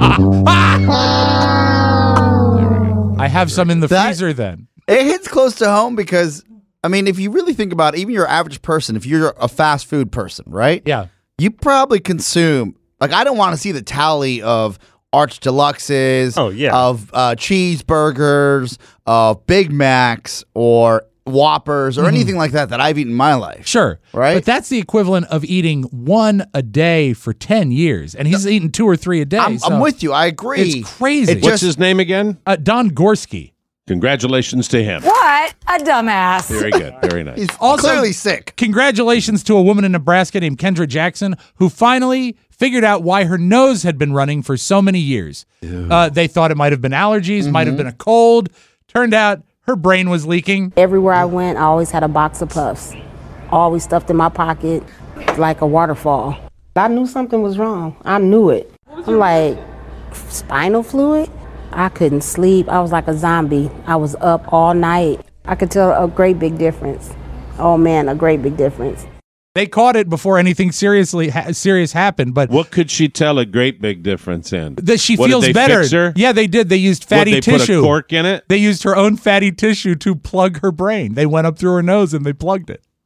I have some in the That- freezer then. It hits close to home because, I mean, if you really think about it, even your average person, if you're a fast food person, right? Yeah. You probably consume, like, I don't want to see the tally of Arch Deluxes, Oh, yeah. of uh, cheeseburgers, of Big Macs, or Whoppers, or Mhm. anything like that that I've eaten in my life. Sure. Right? But that's the equivalent of eating one a day for ten years. And he's eating two or three a day. I'm, so I'm with you. I agree. It's crazy. What's his name again? Uh, Don Gorski. Congratulations to him. What a dumbass. Very good. Very nice. He's Also, clearly sick. Congratulations to a woman in Nebraska named Kendra Jackson who finally figured out why her nose had been running for so many years. Uh, they thought it might have been allergies, might have been a cold. Turned out her brain was leaking. Everywhere I went, I always had a box of puffs, always stuffed in my pocket like a waterfall. I knew something was wrong. I knew it. I'm like, spinal fluid? I couldn't sleep. I was like a zombie. I was up all night. I could tell a great big difference. Oh man, a great big difference. They caught it before anything seriously ha- serious happened, but What could she tell a great big difference in? that she What, did feels they better. fix her? Yeah, they did. They used fatty What, they tissue. put a cork in it? They used her own fatty tissue to plug her brain. They went up through her nose and they plugged it.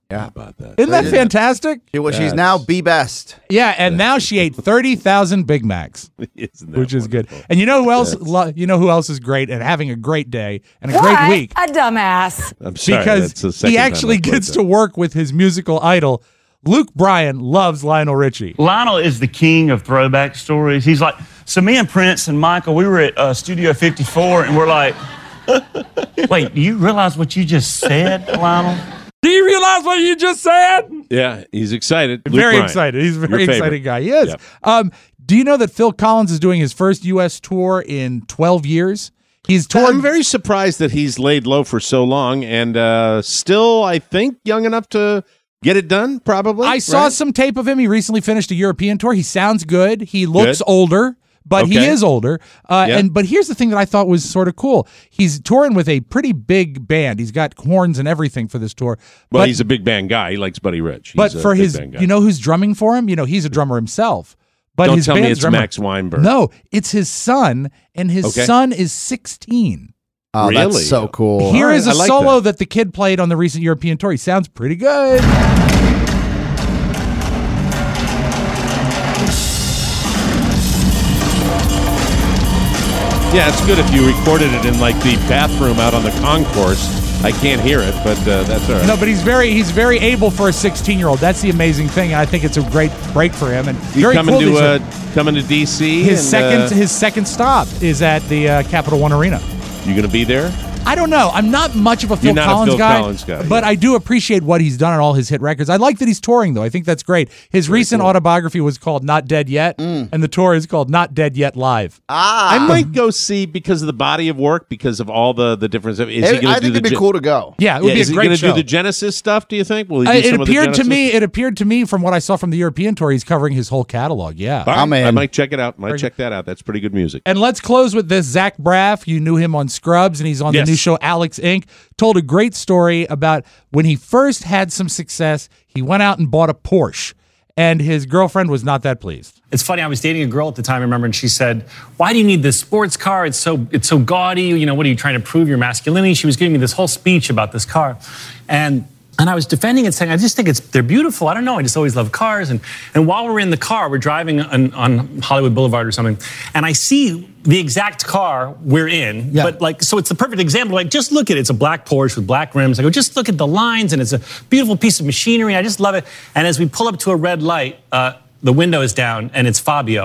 Yeah, about that. Isn't that fantastic? She, well, she's Yes. now be best. Yeah, and now she ate thirty thousand Big Macs, Isn't that which is wonderful? good. And you know who else? Yes. Lo- you know who else is great and having a great day and a What? great week A dumbass. I'm sorry, because that's the second he time actually I've played gets that. to work with his musical idol. Luke Bryan loves Lionel Richie. Lionel is the king of throwback stories. He's like, so me and Prince and Michael, we were at uh, Studio fifty-four, and we're like, wait, do you realize what you just said, Lionel? Do you realize what you just said? Yeah, he's excited. Luke Very Bryan, excited. He's a your very favorite. excited guy. He is. Yep. Um, do you know that Phil Collins is doing his first U S tour in twelve years? He's toured. I'm very surprised that he's laid low for so long and uh, still, I think, young enough to get it done, probably. I saw right? some tape of him. He recently finished a European tour. He sounds good. He looks Good. older, but he Okay. is older. Uh, Yeah. And but here's the thing that I thought was sort of cool. He's touring with a pretty big band. He's got horns and everything for this tour. Well, but, he's a big band guy. He likes Buddy Rich. He's but a for big his, band guy. you know who's drumming for him? You know, he's a drummer himself. But Don't his tell me band's it's drummer, Max Weinberg. No, it's his son, and his Okay. son is sixteen. Oh, Really? that's so cool. Here All right, is a I like solo that. that. the kid played on the recent European tour. He sounds pretty good. Yeah, it's good if you recorded it in like the bathroom out on the concourse. I can't hear it, but uh, that's all right. No, but he's very he's very able for a sixteen-year-old. That's the amazing thing, and I think it's a great break for him. And You very coming cool to that uh, coming to D C? his and, second uh, his second stop is at the uh, Capital One Arena. you going to be there? I don't know. I'm not much of a Phil You're not a Collins Phil guy, Collins guy, but yeah. I do appreciate what he's done on all his hit records. I like that he's touring, though. I think that's great. His recent autobiography was called Not Dead Yet, Mm. and the tour is called Not Dead Yet Live. Ah, I might go see because of the body of work, because of all the the difference. Is he It- going I to do think the it'd be Gen- cool to go. Yeah, it would Yeah, be is a he great gonna show. do the Genesis stuff? Do you think? Will he Uh, do it some of the appeared to Genesis? me. It appeared to me from what I saw from the European tour, he's covering his whole catalog. Yeah, All right, I'm in. I might check it out. Might Very check that out. That's pretty good music. And let's close with this. Zach Braff, you knew him on Scrubs, and he's on Yes. the new show Alex Incorporated, told a great story about when he first had some success, he went out and bought a Porsche, and his girlfriend was not that pleased. It's funny, I was dating a girl at the time, I remember, and she said, why do you need this sports car? It's so it's so gaudy. You know, what are you trying to prove your masculinity? She was giving me this whole speech about this car. And And I was defending it, saying, I just think it's they're beautiful. I don't know. I just always love cars. And and while we're in the car, we're driving on, on Hollywood Boulevard or something, and I see the exact car we're in. Yeah. But like, so it's the perfect example. Like, just look at it. It's a black Porsche with black rims. I go, just look at the lines, and it's a beautiful piece of machinery. I just love it. And as we pull up to a red light, uh, the window is down, and it's Fabio.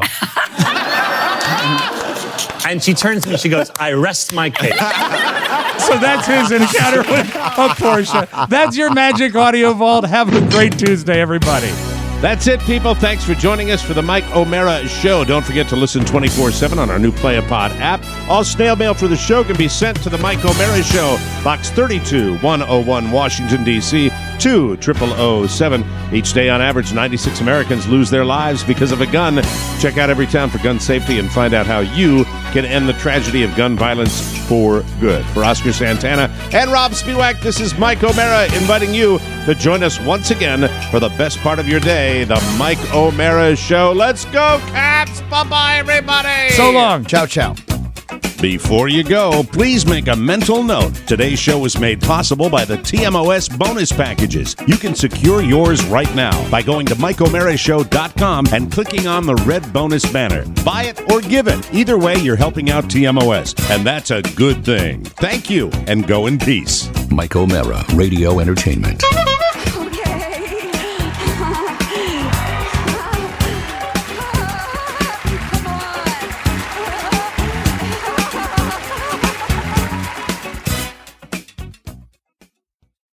and, and she turns to me, she goes, I rest my case. So that's his encounter with a Porsche. That's your Magic Audio Vault. Have a great Tuesday, everybody. That's it, people. Thanks for joining us for the Mike O'Mara Show. Don't forget to listen twenty-four seven on our new Play a Pod app. All snail mail for the show can be sent to the Mike O'Mara Show, Box thirty-two, one oh one, Washington, D C, two thousand oh seven. Each day, on average, ninety-six Americans lose their lives because of a gun. Check out Everytown for gun safety and find out how you can end the tragedy of gun violence for good. For Oscar Santana and Rob Spiewak, this is Mike O'Mara inviting you to join us once again for the best part of your day, the Mike O'Mara Show. Let's go, Cats! Bye-bye, everybody! So long. Ciao, ciao. Before you go, please make a mental note. Today's show was made possible by the T M O S bonus packages. You can secure yours right now by going to Mike O'Mara Show dot com and clicking on the red bonus banner. Buy it or give it. Either way, you're helping out T M O S, and that's a good thing. Thank you, and go in peace. Mike O'Mara, Radio Entertainment.